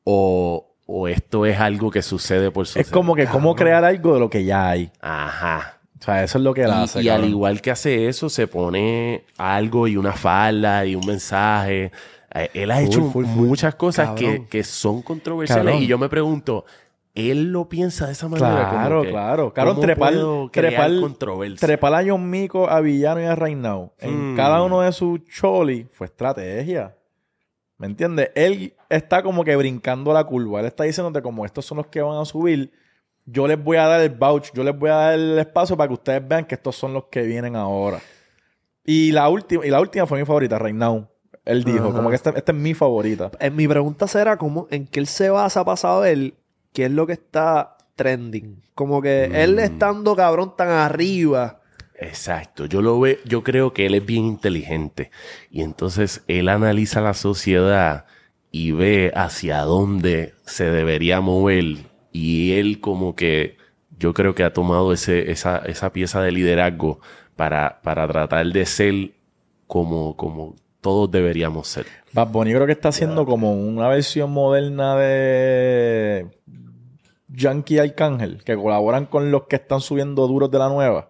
O esto es algo que sucede por suceder. Es como que cómo crear algo de lo que ya hay. Ajá. O sea, eso es lo que él hace. Y al cabrón. igual que hace eso, se pone algo y una falda y un mensaje. Él ha hecho muchas cosas que son controversiales. Cabrón. Y yo me pregunto, ¿él lo piensa de esa manera? Claro, Como que, claro. ¿cómo puedo crear trepar, controversia? trepar a John Mico, a Villano y a Right Now. En cada uno de sus cholis fue estrategia. ¿Me entiendes? Él está como que brincando la curva. Él está diciéndote como estos son los que van a subir. Yo les voy a dar el vouch, yo les voy a dar el espacio para que ustedes vean que estos son los que vienen ahora. Y la última fue mi favorita, Right Now. Él dijo, Ajá. como que esta es mi favorita. Mi pregunta será cómo, en qué él se basa para saber qué es lo que está trending. Como que él estando cabrón tan arriba. Exacto, yo creo que él es bien inteligente y entonces él analiza la sociedad y ve hacia dónde se debería mover y él como que yo creo que ha tomado esa pieza de liderazgo para tratar de ser como todos deberíamos ser. Bad Bunny creo que está haciendo como una versión moderna de Yankee y Arcángel, que colaboran con los que están subiendo duros de la nueva.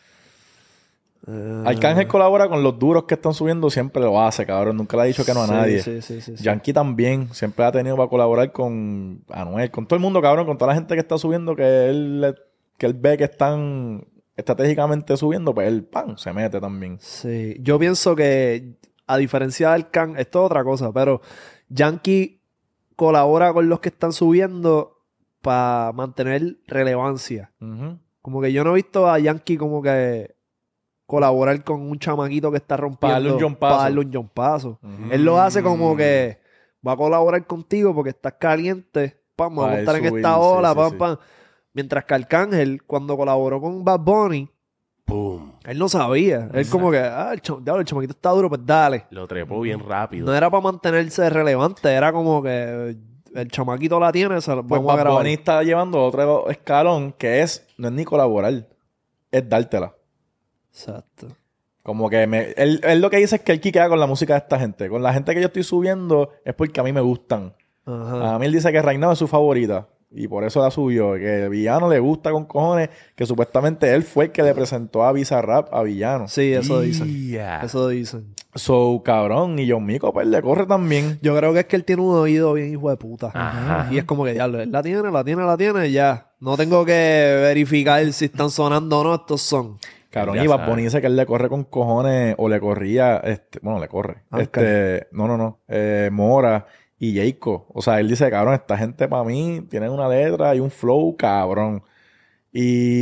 Arcángel colabora con los duros que están subiendo, siempre lo hace, cabrón. Nunca le ha dicho que no a nadie. Sí. Yankee también, siempre ha tenido para colaborar con Anuel, con todo el mundo, cabrón, con toda la gente que está subiendo, que él ve que están estratégicamente subiendo, pues él, se mete también. Sí, yo pienso que a diferencia del Can, esto es otra cosa, pero Yankee colabora con los que están subiendo para mantener relevancia. Ujú. Como que yo no he visto a Yankee como que colaborar con un chamaquito que está rompiendo Para darle un John Paso. para darle un John Paso. Él lo hace como que va a colaborar contigo porque estás caliente, vamos a Para montar en subir, esta ola, sí, pam, sí. pam. Mientras que Arcángel, cuando colaboró con Bad Bunny, ¡Pum! él no sabía. Él como que, el chamaquito está duro, pues dale. Lo trepó bien rápido. No era para mantenerse relevante, era como que el chamaquito la tiene, Pues vamos a Bad grabar. Bunny está llevando otro escalón que no es ni colaborar, es dártela. Exacto. Como que él lo que dice es que él quiquea con la música de esta gente. Con la gente que yo estoy subiendo es porque a mí me gustan. Ajá. A mí él dice que Right Now es su favorita. Y por eso la subió. Que Villano le gusta con cojones. Que supuestamente él fue el que le presentó a Bizarrap a Villano. Sí, eso dicen. Yeah. Eso dicen. So, cabrón. Y John Mico, pues, le corre también. Yo creo que es que él tiene un oído bien hijo de puta. Ajá. Y es como que, diablo, él la tiene, ya. No tengo que verificar si están sonando o no, estos son. Cabrón, Ya y Bad sabe. Bunny dice que él le corre con cojones. O le corría, bueno, le corre. Ángel. No. Mora y Jayco. O sea, él dice, cabrón, esta gente para mí tiene una letra y un flow, cabrón. Y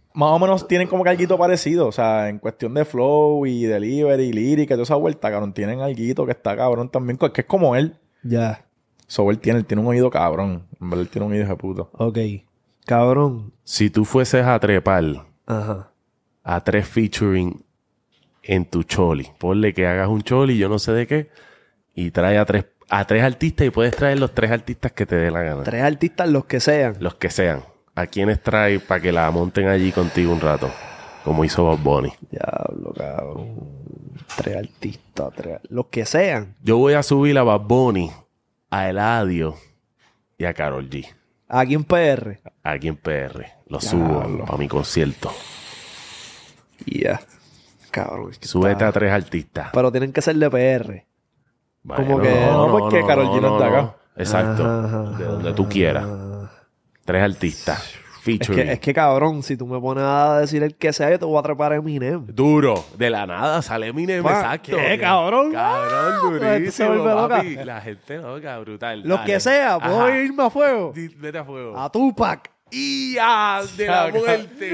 más o menos tienen como que alguito parecido. O sea, en cuestión de flow y delivery, lírica y toda esa vuelta, cabrón, tienen alguito que está cabrón también, que es como él. Ya. So, él tiene un oído cabrón. En verdad, él tiene un oído de puto. Ok. Cabrón. Si tú fueses a trepar Ajá. a 3 featuring en tu choli, ponle que hagas un choli, yo no sé de qué, y trae a tres artistas y puedes traer los 3 artistas que te dé la gana. 3 artistas, los que sean. Los que sean. ¿A quiénes trae para que la monten allí contigo un rato? Como hizo Bad Bunny. Diablo, cabrón. 3 artistas, los que sean. Yo voy a subir a Bad Bunny, a Eladio y a Karol G. Aquí en PR. Aquí en PR. Lo subo para mi concierto. Ya. Cabrón. Es que Súbete a 3 artistas. Pero tienen que ser de PR. Bueno, como que- no, porque Karol G no está acá. Exacto. Ajá, de donde tú quieras. 3 artistas. Featuring. Es que cabrón, si tú me pones a decir el que sea, yo te voy a atrapar a Eminem. Duro. De la nada sale Eminem, Pa, exacto. ¿qué, cabrón? Cabrón, La gente se durísimo, vuelve loca. papi. La gente loca, brutal. Los Dale. que sea, ¿puedo Ajá. irme a fuego? Vete a fuego. A Tupac. ¡Y a de la muerte!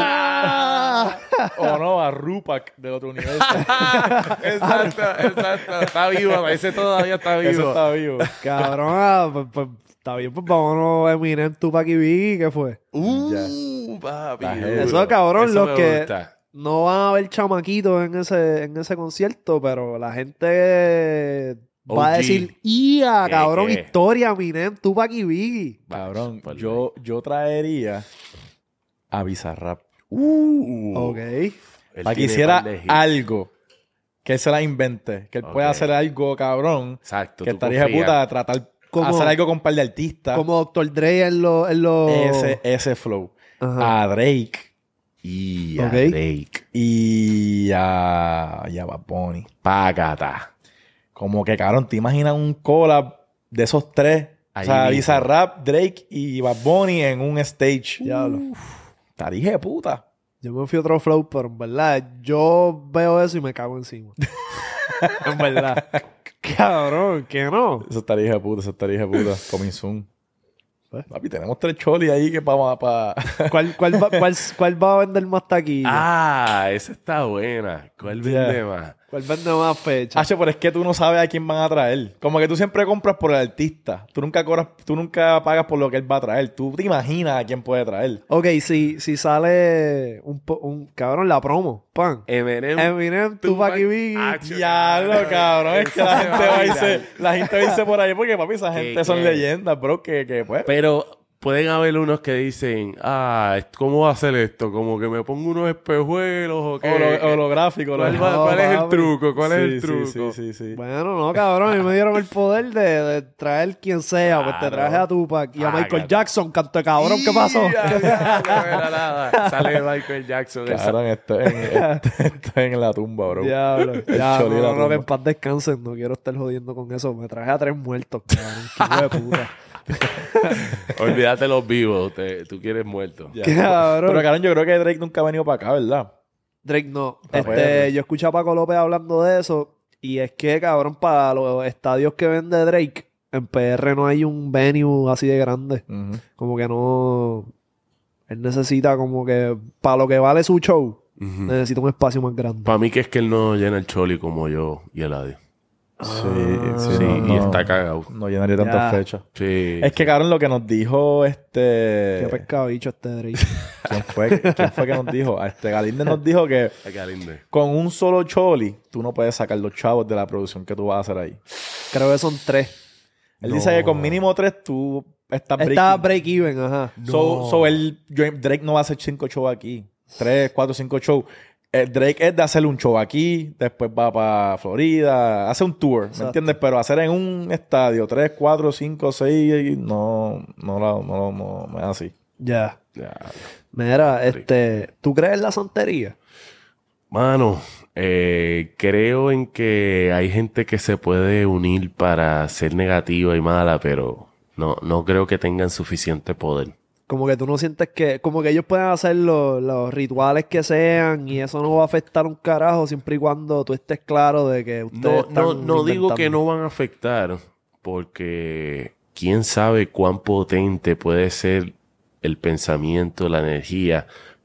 O no, a Rupak del otro universo. Exacto. Está vivo. Ese todavía está vivo. Eso está vivo. Cabrón, pues está bien, pues vámonos Eminem, Tupac y Biggie, ¿qué fue? Papi. La duro. gente. Eso, cabrón, Eso los me que gusta. no van a haber chamaquitos en ese concierto, pero la gente va a OG. decir, ¡ia, ¿Qué, cabrón, qué? historia, Eminem, Tupac y Biggie! Cabrón, Por yo traería a Bizarrap. Ok. Él Para que tiene hiciera par de hits. algo. Que él se la invente. Que él Ok. pueda hacer algo, cabrón. Exacto. Que tú estaría de confías. puta tratar Como- hacer algo con un par de artistas. Como Dr. Dre en los... Ese flow. Ajá. A Drake Y a Ok. Drake. y a Bad Bunny. Págata. Como que, cabrón, ¿te imaginas un collab de esos 3? Ahí O sea, mismo. Bizarrap, Drake y Bad Bunny en un stage. Diablo. Estaría de puta. Yo me fui a otro flow, pero en verdad, yo veo eso y me cago encima. En verdad. Cabrón, que no. Eso estaría de puta, Coming soon. Pues. Papi, tenemos 3 cholis ahí que vamos a... ¿Cuál va a vender más taquilla? Ah, esa está buena. ¿Cuál Yeah. vende más? ¿Cuál vende más fecha? Hacho, pero es que tú no sabes a quién van a traer. Como que tú siempre compras por el artista. Tú nunca pagas por lo que él va a traer. Tú te imaginas a quién puede traer. Ok, si sale cabrón, la promo, pan. Eminem, Tupac y Biggie. Acho, Diablo, cabrón. Es que la Eso se gente va a va a virar. irse, la gente va a irse por ahí porque, papi, esa ¿Qué, gente son qué? leyendas, bro. Que pues... Pero pueden haber unos que dicen, ¿cómo va a hacer esto? Como que me pongo unos espejuelos o qué. holográfico. ¿Cuál es el papi. truco? ¿Cuál es el Sí, truco? sí. Bueno, no, cabrón. A mí me dieron el poder de traer quien sea. Pues te Claro. traje a Tupac y a Michael Págata. Jackson, canto de cabrón. ¿Qué pasó? Ya, no era nada. Sale Michael Jackson. Cabrón, esto es en la tumba, bro. Diablo. El Ya, choli de la no, que en tumba. paz descansen. No quiero estar jodiendo con eso. Me traje a 3 muertos, cabrón. Qué hijo de puta. Olvídate los vivos. Tú quieres muertos. Ya. Cabrón. Pero, cabrón, yo creo que Drake nunca ha venido para acá, ¿verdad? Drake no. PR. Yo escuché a Paco López hablando de eso. Y es que, cabrón, para los estadios que vende Drake, en PR no hay un venue así de grande. Ujú. Como que no. Él necesita como que. Para lo que vale su show, necesita un espacio más grande. Para mí que es que él no llena el choli como yo y Eladio. Sí, no, y está cagado. No llenaría tantas Ya. fechas. Sí. Es que, cabrón, lo que nos dijo Qué pescado bicho este Drake. ¿Quién fue que nos dijo? Galíndez nos dijo que Ay, qué lindo. con un solo choli tú no puedes sacar los chavos de la producción que tú vas a hacer ahí. Creo que son 3. Él dice que con mínimo 3 tú estás Está breaking. break even, ajá. Drake no va a hacer 5 shows aquí. 3, 4, 5 shows. Drake es de hacer un show aquí, después va para Florida, hace un tour, ¿me Exacto. entiendes? Pero hacer en un estadio 3, 4, 5, 6, no es así. Ya. Ya. Mira, ¿tú crees en la santería? Mano, creo en que hay gente que se puede unir para ser negativa y mala, pero no creo que tengan suficiente poder. Como que tú no sientes que... Como que ellos pueden hacer los rituales que sean y eso no va a afectar un carajo siempre y cuando tú estés claro de que ustedes No digo que inventando. no van a afectar, porque quién sabe cuán potente puede ser el pensamiento, la energía,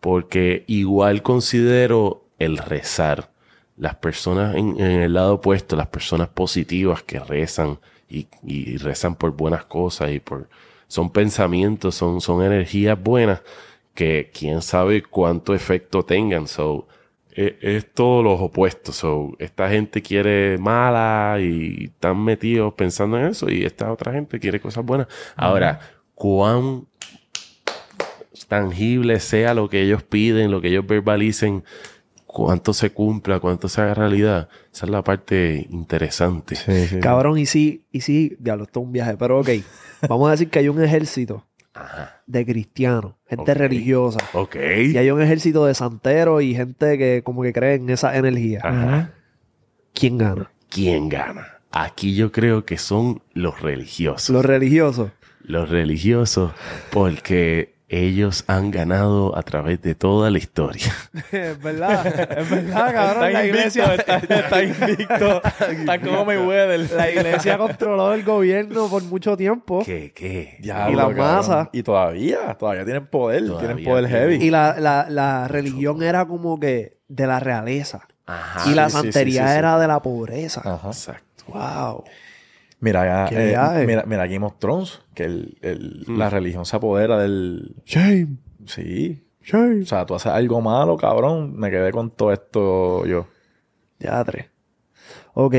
porque igual considero el rezar. Las personas en el lado opuesto, las personas positivas que rezan y rezan por buenas cosas y son pensamientos, son energías buenas que quién sabe cuánto efecto tengan. So, es todos los opuestos. So, esta gente quiere mala y están metidos pensando en eso, y esta otra gente quiere cosas buenas. Ahora, cuán tangible sea lo que ellos piden, lo que ellos verbalicen, cuánto se cumpla, cuánto se haga realidad, esa es la parte interesante. Sí. Cabrón, y sí, diablo, esto es un viaje, pero ok, vamos a decir que hay un ejército de cristianos, gente Ok. religiosa, Ok. y hay un ejército de santeros y gente que como que cree en esa energía. Ajá. ¿Quién gana? ¿Quién gana? Aquí yo creo que son los religiosos. Los religiosos. Los religiosos, porque ellos han ganado a través de toda la historia. Es verdad, cabrón. La iglesia, Está invicto. Está como Mayweather. la iglesia controló el gobierno por mucho tiempo. ¿Qué? Diablo, Y las cabrón. masas. Y todavía tienen poder. Todavía tienen poder tienen. heavy. Y la religión era como que de la realeza. Ajá. Y la sí, sí, santería sí. era de la pobreza. Ajá. Exacto. Wow. Mira, Qué viaje. mira Game of Thrones, que la religión se apodera del... Shame. Sí. Shame. O sea, tú haces algo malo, cabrón. Me quedé con todo esto yo. Ya, 3. Ok.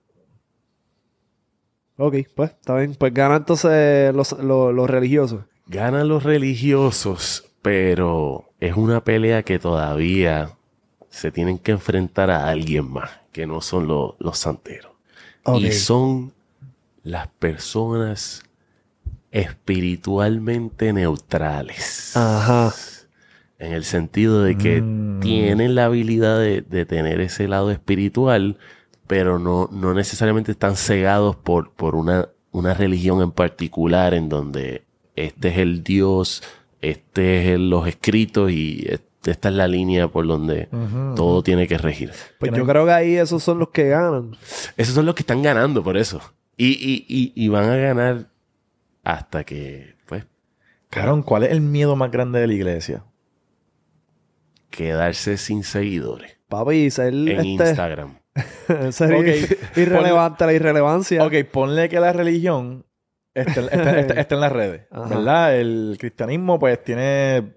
Ok, pues, está bien. Pues gana entonces los religiosos. Ganan los religiosos, pero es una pelea que todavía se tienen que enfrentar a alguien más, que no son los santeros. Ok. Y son las personas espiritualmente neutrales. Ajá. En el sentido de que tienen la habilidad de tener ese lado espiritual, pero no necesariamente están cegados por una religión en particular en donde este es el Dios, este es los escritos y esta es la línea por donde todo tiene que regir. Pues yo creo que ahí esos son los que ganan. Esos son los que están ganando por eso. Y van a ganar hasta que, pues, Cabrón, ¿cuál es el miedo más grande de la iglesia? quedarse sin seguidores Papi, ser en Instagram. sería Ok. irrelevante la irrelevancia. Ok, ponle que la religión esté en las redes, Ajá. ¿verdad? El cristianismo, pues, tiene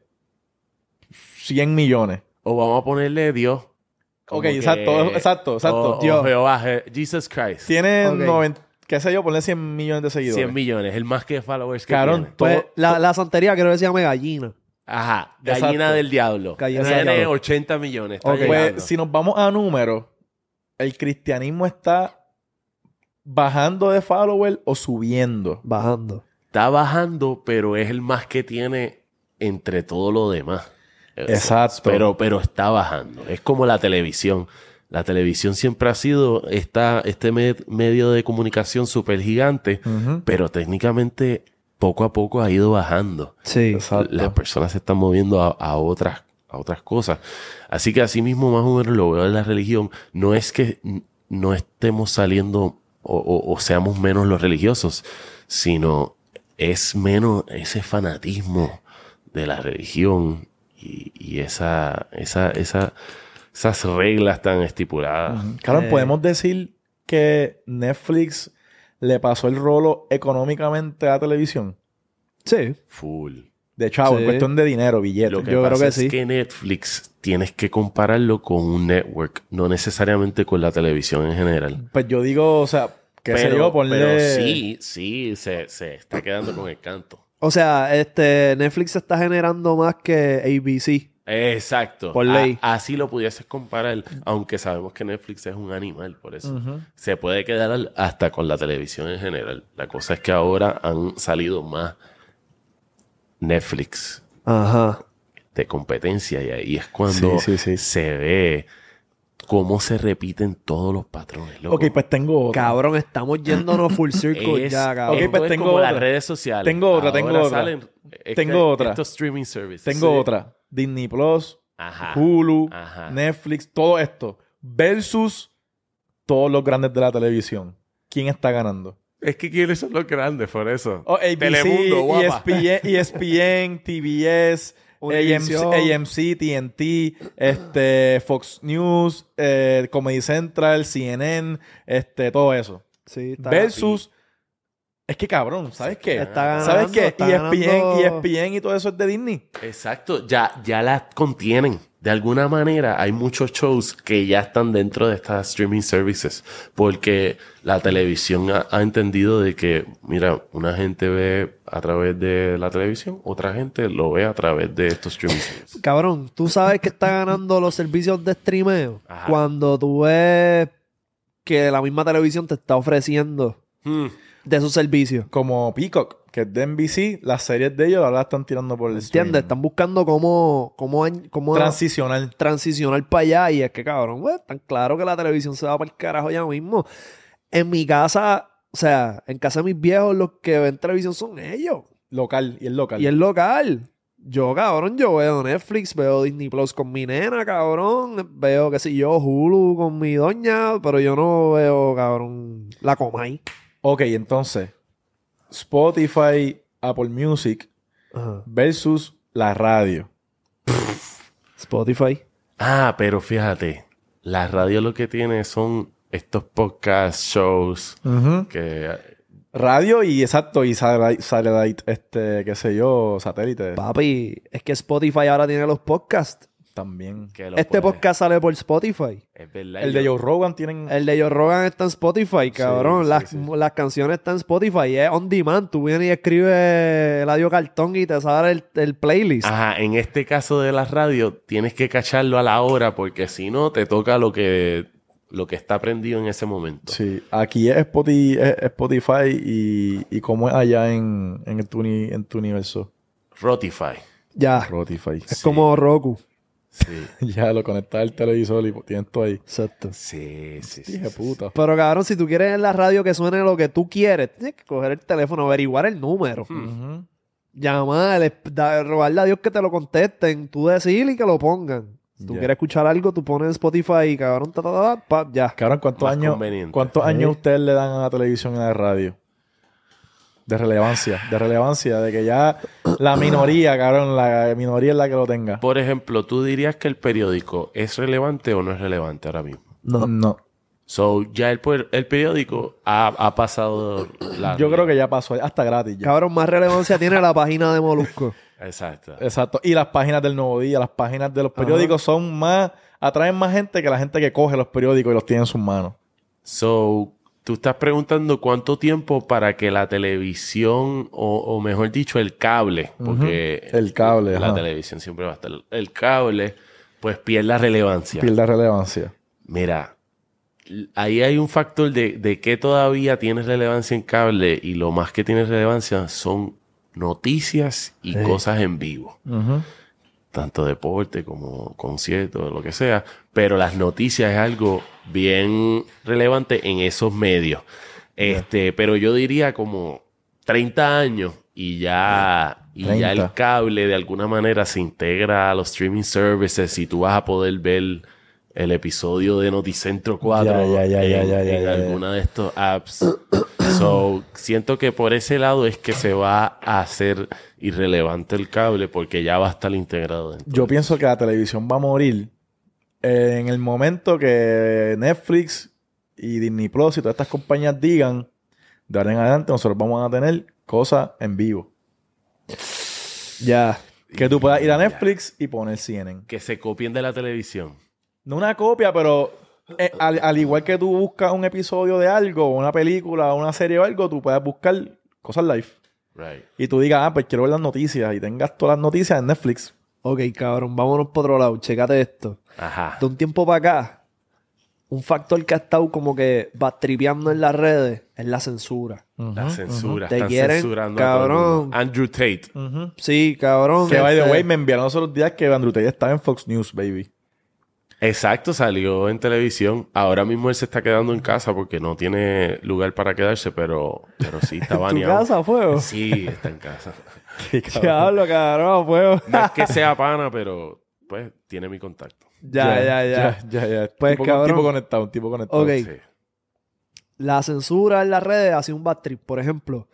100 millones. O vamos a ponerle Dios. Como Ok, exacto. O Jehová, Jesus Christ. Tiene Ok. 90, qué sé yo, ponle 100 millones de seguidores. 100 millones, el más que followers que Cabrón, tiene. Pues, la santería creo que se llama gallina. Ajá, gallina Exacto. del diablo. Gallina Tiene del diablo. 80 millones. Está Ok. llegando. Pues, si nos vamos a números, ¿el cristianismo está bajando de followers o subiendo? Bajando. Está bajando, pero es el más que tiene entre todo lo demás. Exacto. Pero está bajando. Es como la televisión. La televisión siempre ha sido este medio de comunicación súper gigante, pero técnicamente poco a poco ha ido bajando. Sí. Exacto. Las personas se están moviendo a otras cosas. Así que así mismo más o menos lo veo en la religión. No es que no estemos saliendo o seamos menos los religiosos, sino es menos ese fanatismo de la religión y esas reglas tan estipuladas. Claro, podemos decir que Netflix le pasó el rolo económicamente a la televisión. Sí. Full. De chavo, Sí. en cuestión de dinero, billetes. Lo que Yo creo pasa que es sí. que Netflix tienes que compararlo con un network, no necesariamente con la televisión en general. Pues yo digo, o sea, qué sé yo, ponle... pero sí, se está quedando con el canto. O sea, Netflix se está generando más que ABC. Exacto. Por ley. Así lo pudieses comparar, aunque sabemos que Netflix es un animal, por eso. Se puede quedar hasta con la televisión en general. La cosa es que ahora han salido más Netflix Ajá. de competencia y ahí es cuando Sí. se ve cómo se repiten todos los patrones. Loco. Ok, pues tengo otra. Cabrón, estamos yéndonos full circle ya, cabrón. Ok, Esto pues es tengo como otra. las redes sociales. Tengo otra. Ahora Tengo otra. Estos streaming services. Tengo Sí. otra. Disney Plus, Ajá. Hulu, Ajá. Netflix, todo esto. Versus todos los grandes de la televisión. ¿Quién está ganando? Es que quiénes son los grandes, por eso. Oh, ABC, Telemundo, guapa. ESPN, TBS, Univision. AMC, TNT, Fox News, Comedy Central, CNN, todo eso. Sí, está Versus... Es que cabrón, ¿sabes qué? Está ganando, ¿Sabes qué? está ESPN y todo eso es de Disney. Exacto, ya las contienen. De alguna manera hay muchos shows que ya están dentro de estas streaming services porque la televisión ha entendido de que, mira, una gente ve a través de la televisión, otra gente lo ve a través de estos streaming services. Cabrón, tú sabes que está ganando los servicios de streameo Ajá. cuando tú ves que la misma televisión te está ofreciendo de esos servicios. Como Peacock, que es de NBC, las series de ellos ahora las están tirando por el ¿Entiendes? streaming. Están buscando cómo Transicional. transicionar para allá. Y es que, cabrón, pues, tan claro que la televisión se va para el carajo ya mismo. En mi casa, o sea, en casa de mis viejos, los que ven televisión son ellos. Local, y el local. Y el local. Yo, cabrón, yo veo Netflix, veo Disney Plus con mi nena, cabrón. Veo, qué sé yo, Hulu con mi doña. Pero yo no veo, cabrón, la Comay. Ok, entonces, Spotify, Apple Music Ajá. versus la radio. Spotify. Ah, pero fíjate, la radio lo que tiene son estos podcast shows que... Radio y exacto, y satellite, qué sé yo, satélite Papi, es que Spotify ahora tiene los podcasts. también. que lo Este puede- podcast sale por Spotify. Es verdad. El de Joe Rogan tienen... El de Joe Rogan está en Spotify, cabrón. sí. Las canciones están en Spotify. Es on demand. Tú vienes y escribes Eladio Cartón y te sale el playlist. Ajá, en este caso de la radio tienes que cacharlo a la hora porque si no te toca lo que está prendido en ese momento. Sí, aquí es Spotify y cómo es allá en tu universo. Rotify. Ya. Spotify. Es como Roku. Sí. Ya lo conectas al televisor y tienes todo ahí. Exacto. Sí. Dije, puta. Pero cabrón, si tú quieres en la radio que suene lo que tú quieres, tienes que coger el teléfono, averiguar el número. Ujú. Llamar, robarle a Dios que te lo contesten, tú decir y que lo pongan. Si tú Ya. quieres escuchar algo, tú pones Spotify y cabrón, ya. Cabrón, ¿cuántos Más años conveniente. ustedes le dan a la televisión y a la radio? De relevancia, de que ya la minoría, cabrón, la minoría es la que lo tenga. Por ejemplo, ¿tú dirías que el periódico es relevante o no es relevante ahora mismo? No. So, ya el periódico ha pasado la... Yo creo que ya pasó, hasta gratis ya. Cabrón, más relevancia tiene la página de Molusco. Exacto. Exacto. Y las páginas del Nuevo Día, las páginas de los periódicos atraen más gente que la gente que coge los periódicos y los tiene en sus manos. So, tú estás preguntando cuánto tiempo para que la televisión, o mejor dicho, el cable, porque El cable, la ajá. televisión siempre va a estar, el cable, pues pierda relevancia. Pierde relevancia. Mira, ahí hay un factor de que todavía tiene relevancia en cable y lo más que tiene relevancia son noticias y cosas en vivo. Ujú. Tanto deporte como conciertos, lo que sea. Pero las noticias es algo bien relevante en esos medios. Pero yo diría como 30 años y ya el 30. cable de alguna manera se integra a los streaming services y tú vas a poder ver el episodio de Noticentro 4 en alguna de estos apps. So, siento que por ese lado es que se va a hacer irrelevante el cable porque ya va a estar integrado dentro. Yo pienso que la televisión va a morir en el momento que Netflix y Disney Plus y todas estas compañías digan, de ahora en adelante nosotros vamos a tener cosas en vivo. Ya. Que tú puedas ir a Netflix y poner CNN. Que se copien de la televisión. No una copia, pero al igual que tú buscas un episodio de algo, una película, una serie o algo, tú puedes buscar cosas live. Right. Y tú digas, pues quiero ver las noticias y tengas todas las noticias en Netflix. Ok, cabrón, vámonos por otro lado. Chécate esto. Ajá. De un tiempo para acá, un factor que ha estado como que bastripeando en las redes es la censura. La censura. Te Están quieren, censurando a todo el cabrón. mundo. Andrew Tate. Sí, cabrón. Que by the way, me enviaron los otros días que Andrew Tate estaba en Fox News, baby. Exacto, salió en televisión. Ahora mismo él se está quedando en casa porque no tiene lugar para quedarse, pero sí está ¿Tu baneado. casa a fuego? Sí, está en casa. Diablo, cabrón, a fuego. No es que sea pana, pero pues tiene mi contacto. Ya. Pues, Un cabrón. tipo conectado. Ok. Sí. La censura en las redes ha sido un bad trip. Por ejemplo,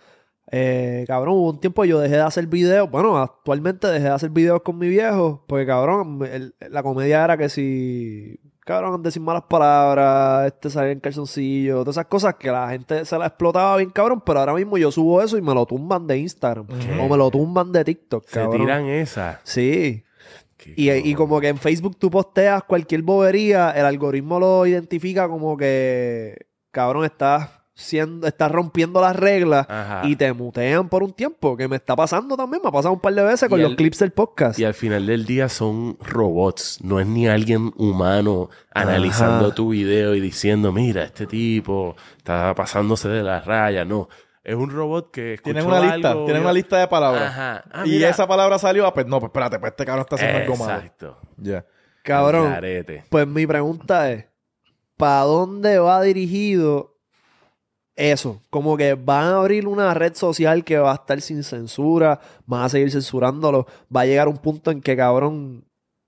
Cabrón, hubo un tiempo yo dejé de hacer videos. Bueno, actualmente dejé de hacer videos con mi viejo. Porque, cabrón, la comedia era que si... Cabrón, decir malas palabras, salir en calzoncillo, todas esas cosas que la gente se la explotaba bien, cabrón. Pero ahora mismo yo subo eso y me lo tumban de Instagram. O me lo tumban de TikTok, cabrón. Se tiran esas. Sí. Y como que en Facebook tú posteas cualquier bobería, el algoritmo lo identifica como que, cabrón, estás rompiendo las reglas. Ajá. Y te mutean por un tiempo, que me está pasando también, me ha pasado un par de veces con los clips del podcast. Y al final del día son robots, no es ni alguien humano analizando tu video y diciendo, mira, este tipo está pasándose de la raya, no. Es un robot que escuchó Tienen una lista de palabras. Ajá. Y mira. esa palabra salió, pues no, pues espérate, pues este cabrón está haciendo algo malo. Exacto. Ya. Cabrón, Carete. pues mi pregunta es, ¿para dónde va dirigido eso? Como que van a abrir una red social que va a estar sin censura, van a seguir censurándolo, va a llegar un punto en que, cabrón,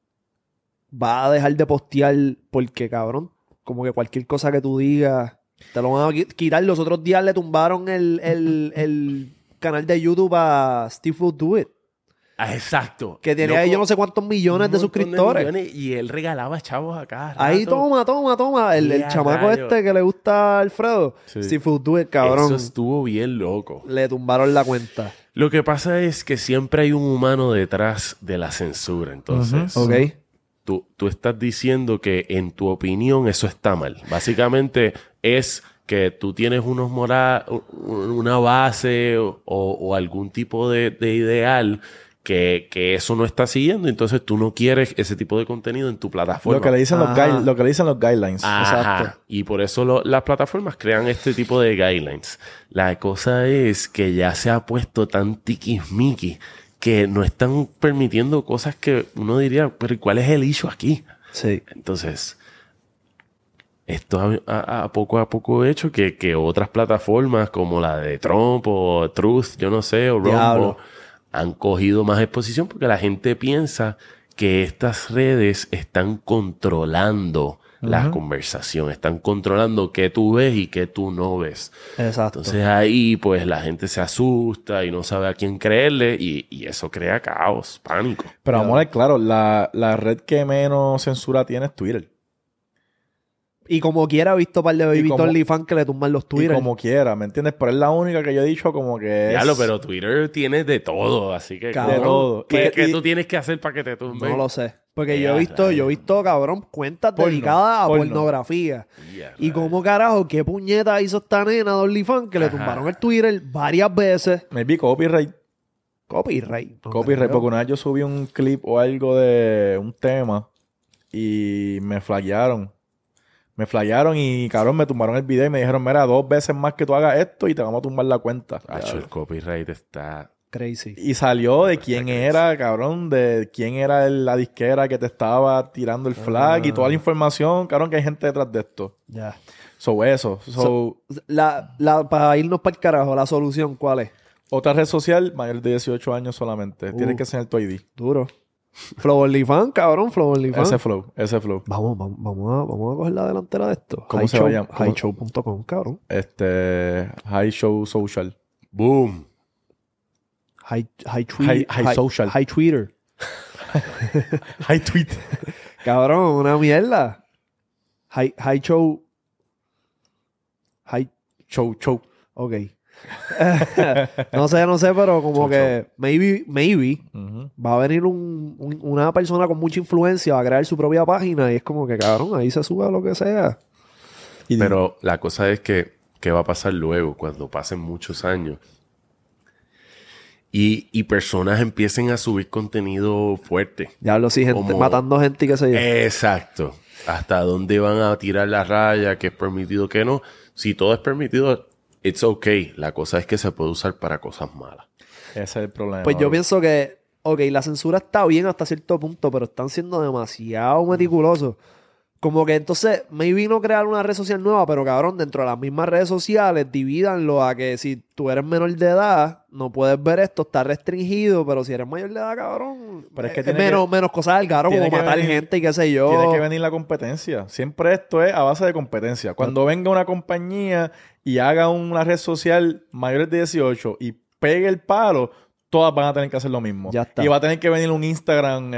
va a dejar de postear porque, cabrón, como que cualquier cosa que tú digas, te lo van a quitar. Los otros días le tumbaron el canal de YouTube a Steve Will Do It, Ah, exacto. que tenía ahí yo no sé cuántos millones de suscriptores. Y él regalaba chavos acá. Ahí toma. El ¡Qué chamaco rayo! Que le gusta a Alfredo. Sí. Steve Will Do It, cabrón. Eso estuvo bien loco. Le tumbaron la cuenta. Lo que pasa es que siempre hay un humano detrás de la censura. Entonces, Ok. tú estás diciendo que en tu opinión eso está mal. Básicamente es que tú tienes una base o algún tipo de ideal que eso no está siguiendo. Entonces tú no quieres ese tipo de contenido en tu plataforma. Lo que le dicen Ajá. lo que le dicen los guidelines. Ajá. Exacto. Y por eso las plataformas crean este tipo de guidelines. La cosa es que ya se ha puesto tan tiquismiqui que no están permitiendo cosas que uno diría, pero ¿cuál es el issue aquí? Sí. Entonces, esto ha poco a poco hecho que otras plataformas como la de Trump o Truth, yo no sé, o Rumble, Diablo. han cogido más exposición porque la gente piensa que estas redes están controlando la conversación, están controlando qué tú ves y qué tú no ves. Exacto. Entonces ahí pues la gente se asusta y no sabe a quién creerle y eso crea caos, pánico. Pero vamos a ver, claro, la red que menos censura tiene es Twitter. Y como quiera, he visto un par de baby OnlyFans que le tumban los Twitter. Y como quiera, ¿me entiendes? Pero es la única que yo he dicho como que es... Diablo, pero Twitter tiene de todo, así que... Cabrón. De todo. ¿Qué Y- tú tienes que hacer para que te tumben? No lo sé. Porque Ya, yo he visto, cabrón, cuentas Porno, dedicadas a porno. pornografía. Ya, Y como carajo, qué puñeta hizo esta nena de OnlyFans que le Ajá. tumbaron el Twitter varias veces. Maybe copyright. Copyright. No Copyright, creo. porque una vez yo subí un clip o algo de un tema y me flaguearon. Me flaguearon y, cabrón, me tumbaron el video y me dijeron, mira, 2 veces más que tú hagas esto y te vamos a tumbar la cuenta. Hacho, el copyright está... Crazy. Y salió de quién era, cabrón, de quién era la disquera que te estaba tirando el flag y toda la información, cabrón, que hay gente detrás de esto. Ya. Eso. Para irnos para el carajo, la solución, ¿cuál es? Otra red social, mayor de 18 años solamente. Tienes que enseñar tu ID. Duro. Flow OnlyFans, cabrón, Flow OnlyFans. Ese flow. Vamos a coger la delantera de esto. ¿Cómo se llama? Highshow.com, cabrón. High Show Social. ¡Boom! High social. High Twitter. High Tweet. Cabrón, una mierda. High Show. Show. Ok. no sé, pero como que maybe Ujú. va a venir una persona con mucha influencia, va a crear su propia página y es como que, cabrón, ahí se sube lo que sea. Pero la cosa es que, ¿qué va a pasar luego cuando pasen muchos años? Y personas empiecen a subir contenido fuerte. Ya hablo así, gente, Como- matando gente y qué sé yo. Exacto. ¿Hasta dónde van a tirar la raya? ¿Qué es permitido, qué no? Si todo es permitido, it's okay. La cosa es que se puede usar para cosas malas. Ese es el problema. Pues yo pienso que, ok, la censura está bien hasta cierto punto, pero están siendo demasiado meticulosos. Como que entonces, maybe no crear una red social nueva, pero cabrón, dentro de las mismas redes sociales, divídanlo a que si tú eres menor de edad, no puedes ver esto, está restringido, pero si eres mayor de edad, cabrón, Pero es que es tiene menos cosas al caro, tiene como que matar venir- gente y qué sé yo. Tiene que venir la competencia. Siempre esto es a base de competencia. Cuando venga una compañía y haga una red social mayores de 18 y pegue el palo, todas van a tener que hacer lo mismo. Ya está. Y va a tener que venir un Instagram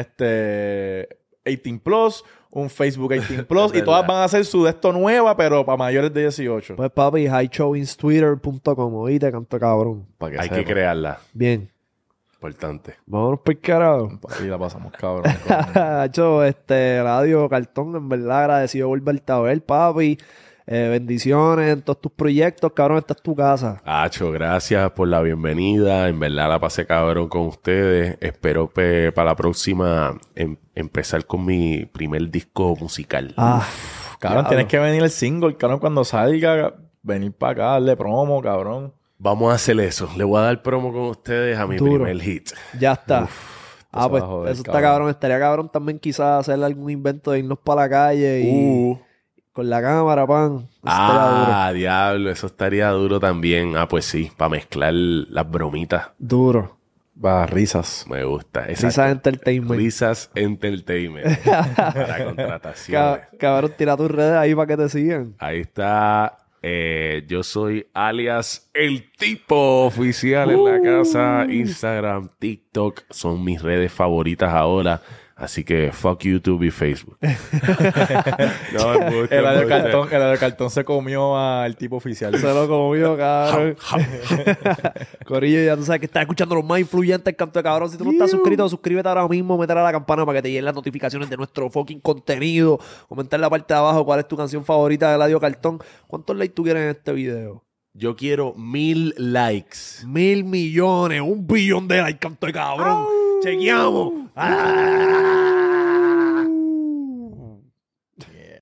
18+, un Facebook 18+, y todas van a hacer su de esto nueva, pero para mayores de 18. Pues papi, highshowinstwitter.com, oíste, canto cabrón. Para Hay que sepa. crearla. Bien. Importante. Vámonos por el carajo. Así la pasamos, cabrón. Hacho, Radio Cartón, en verdad agradecido de volverte a ver, papi. Bendiciones en todos tus proyectos, cabrón, esta es tu casa. Acho, gracias por la bienvenida. En verdad la pasé cabrón con ustedes. Espero para la próxima empezar con mi primer disco musical. Cabrón, tienes que venir el single, cabrón, cuando salga, venir para acá, darle promo, cabrón. Vamos a hacer eso. Le voy a dar promo con ustedes a mi Duro. primer hit. Ya está. se Pues va a joder, eso está cabrón. cabrón. Estaría cabrón también quizás hacer algún invento de irnos para la calle y con la cámara, pan. Eso estaría Diablo, eso estaría duro también. Pues sí, para mezclar las bromitas. duro. Va, risas. Me gusta. Risas Entertainment. Risas Entertainment. Para contrataciones. Cabrón, tira tus redes ahí para que te sigan. Ahí está. Yo soy alias El Tipo Oficial en la casa. Instagram, TikTok son mis redes favoritas ahora. Así que fuck YouTube y Facebook. No, embuste, El embuste. Radio Cartón se comió al tipo oficial. Se lo comió, cabrón. Corillo, ya tú sabes que estás escuchando los más influyentes canto de cabrón. Si tú no estás suscrito, suscríbete ahora mismo, métele a la campana para que te lleguen las notificaciones de nuestro fucking contenido. Comenta en la parte de abajo cuál es tu canción favorita de Radio Cartón. ¿Cuántos likes tú quieres en este video? Yo quiero 1000 likes. 1.000 millones, 1 billón de likes, canto de cabrón. Chequeamos. ¡Ah!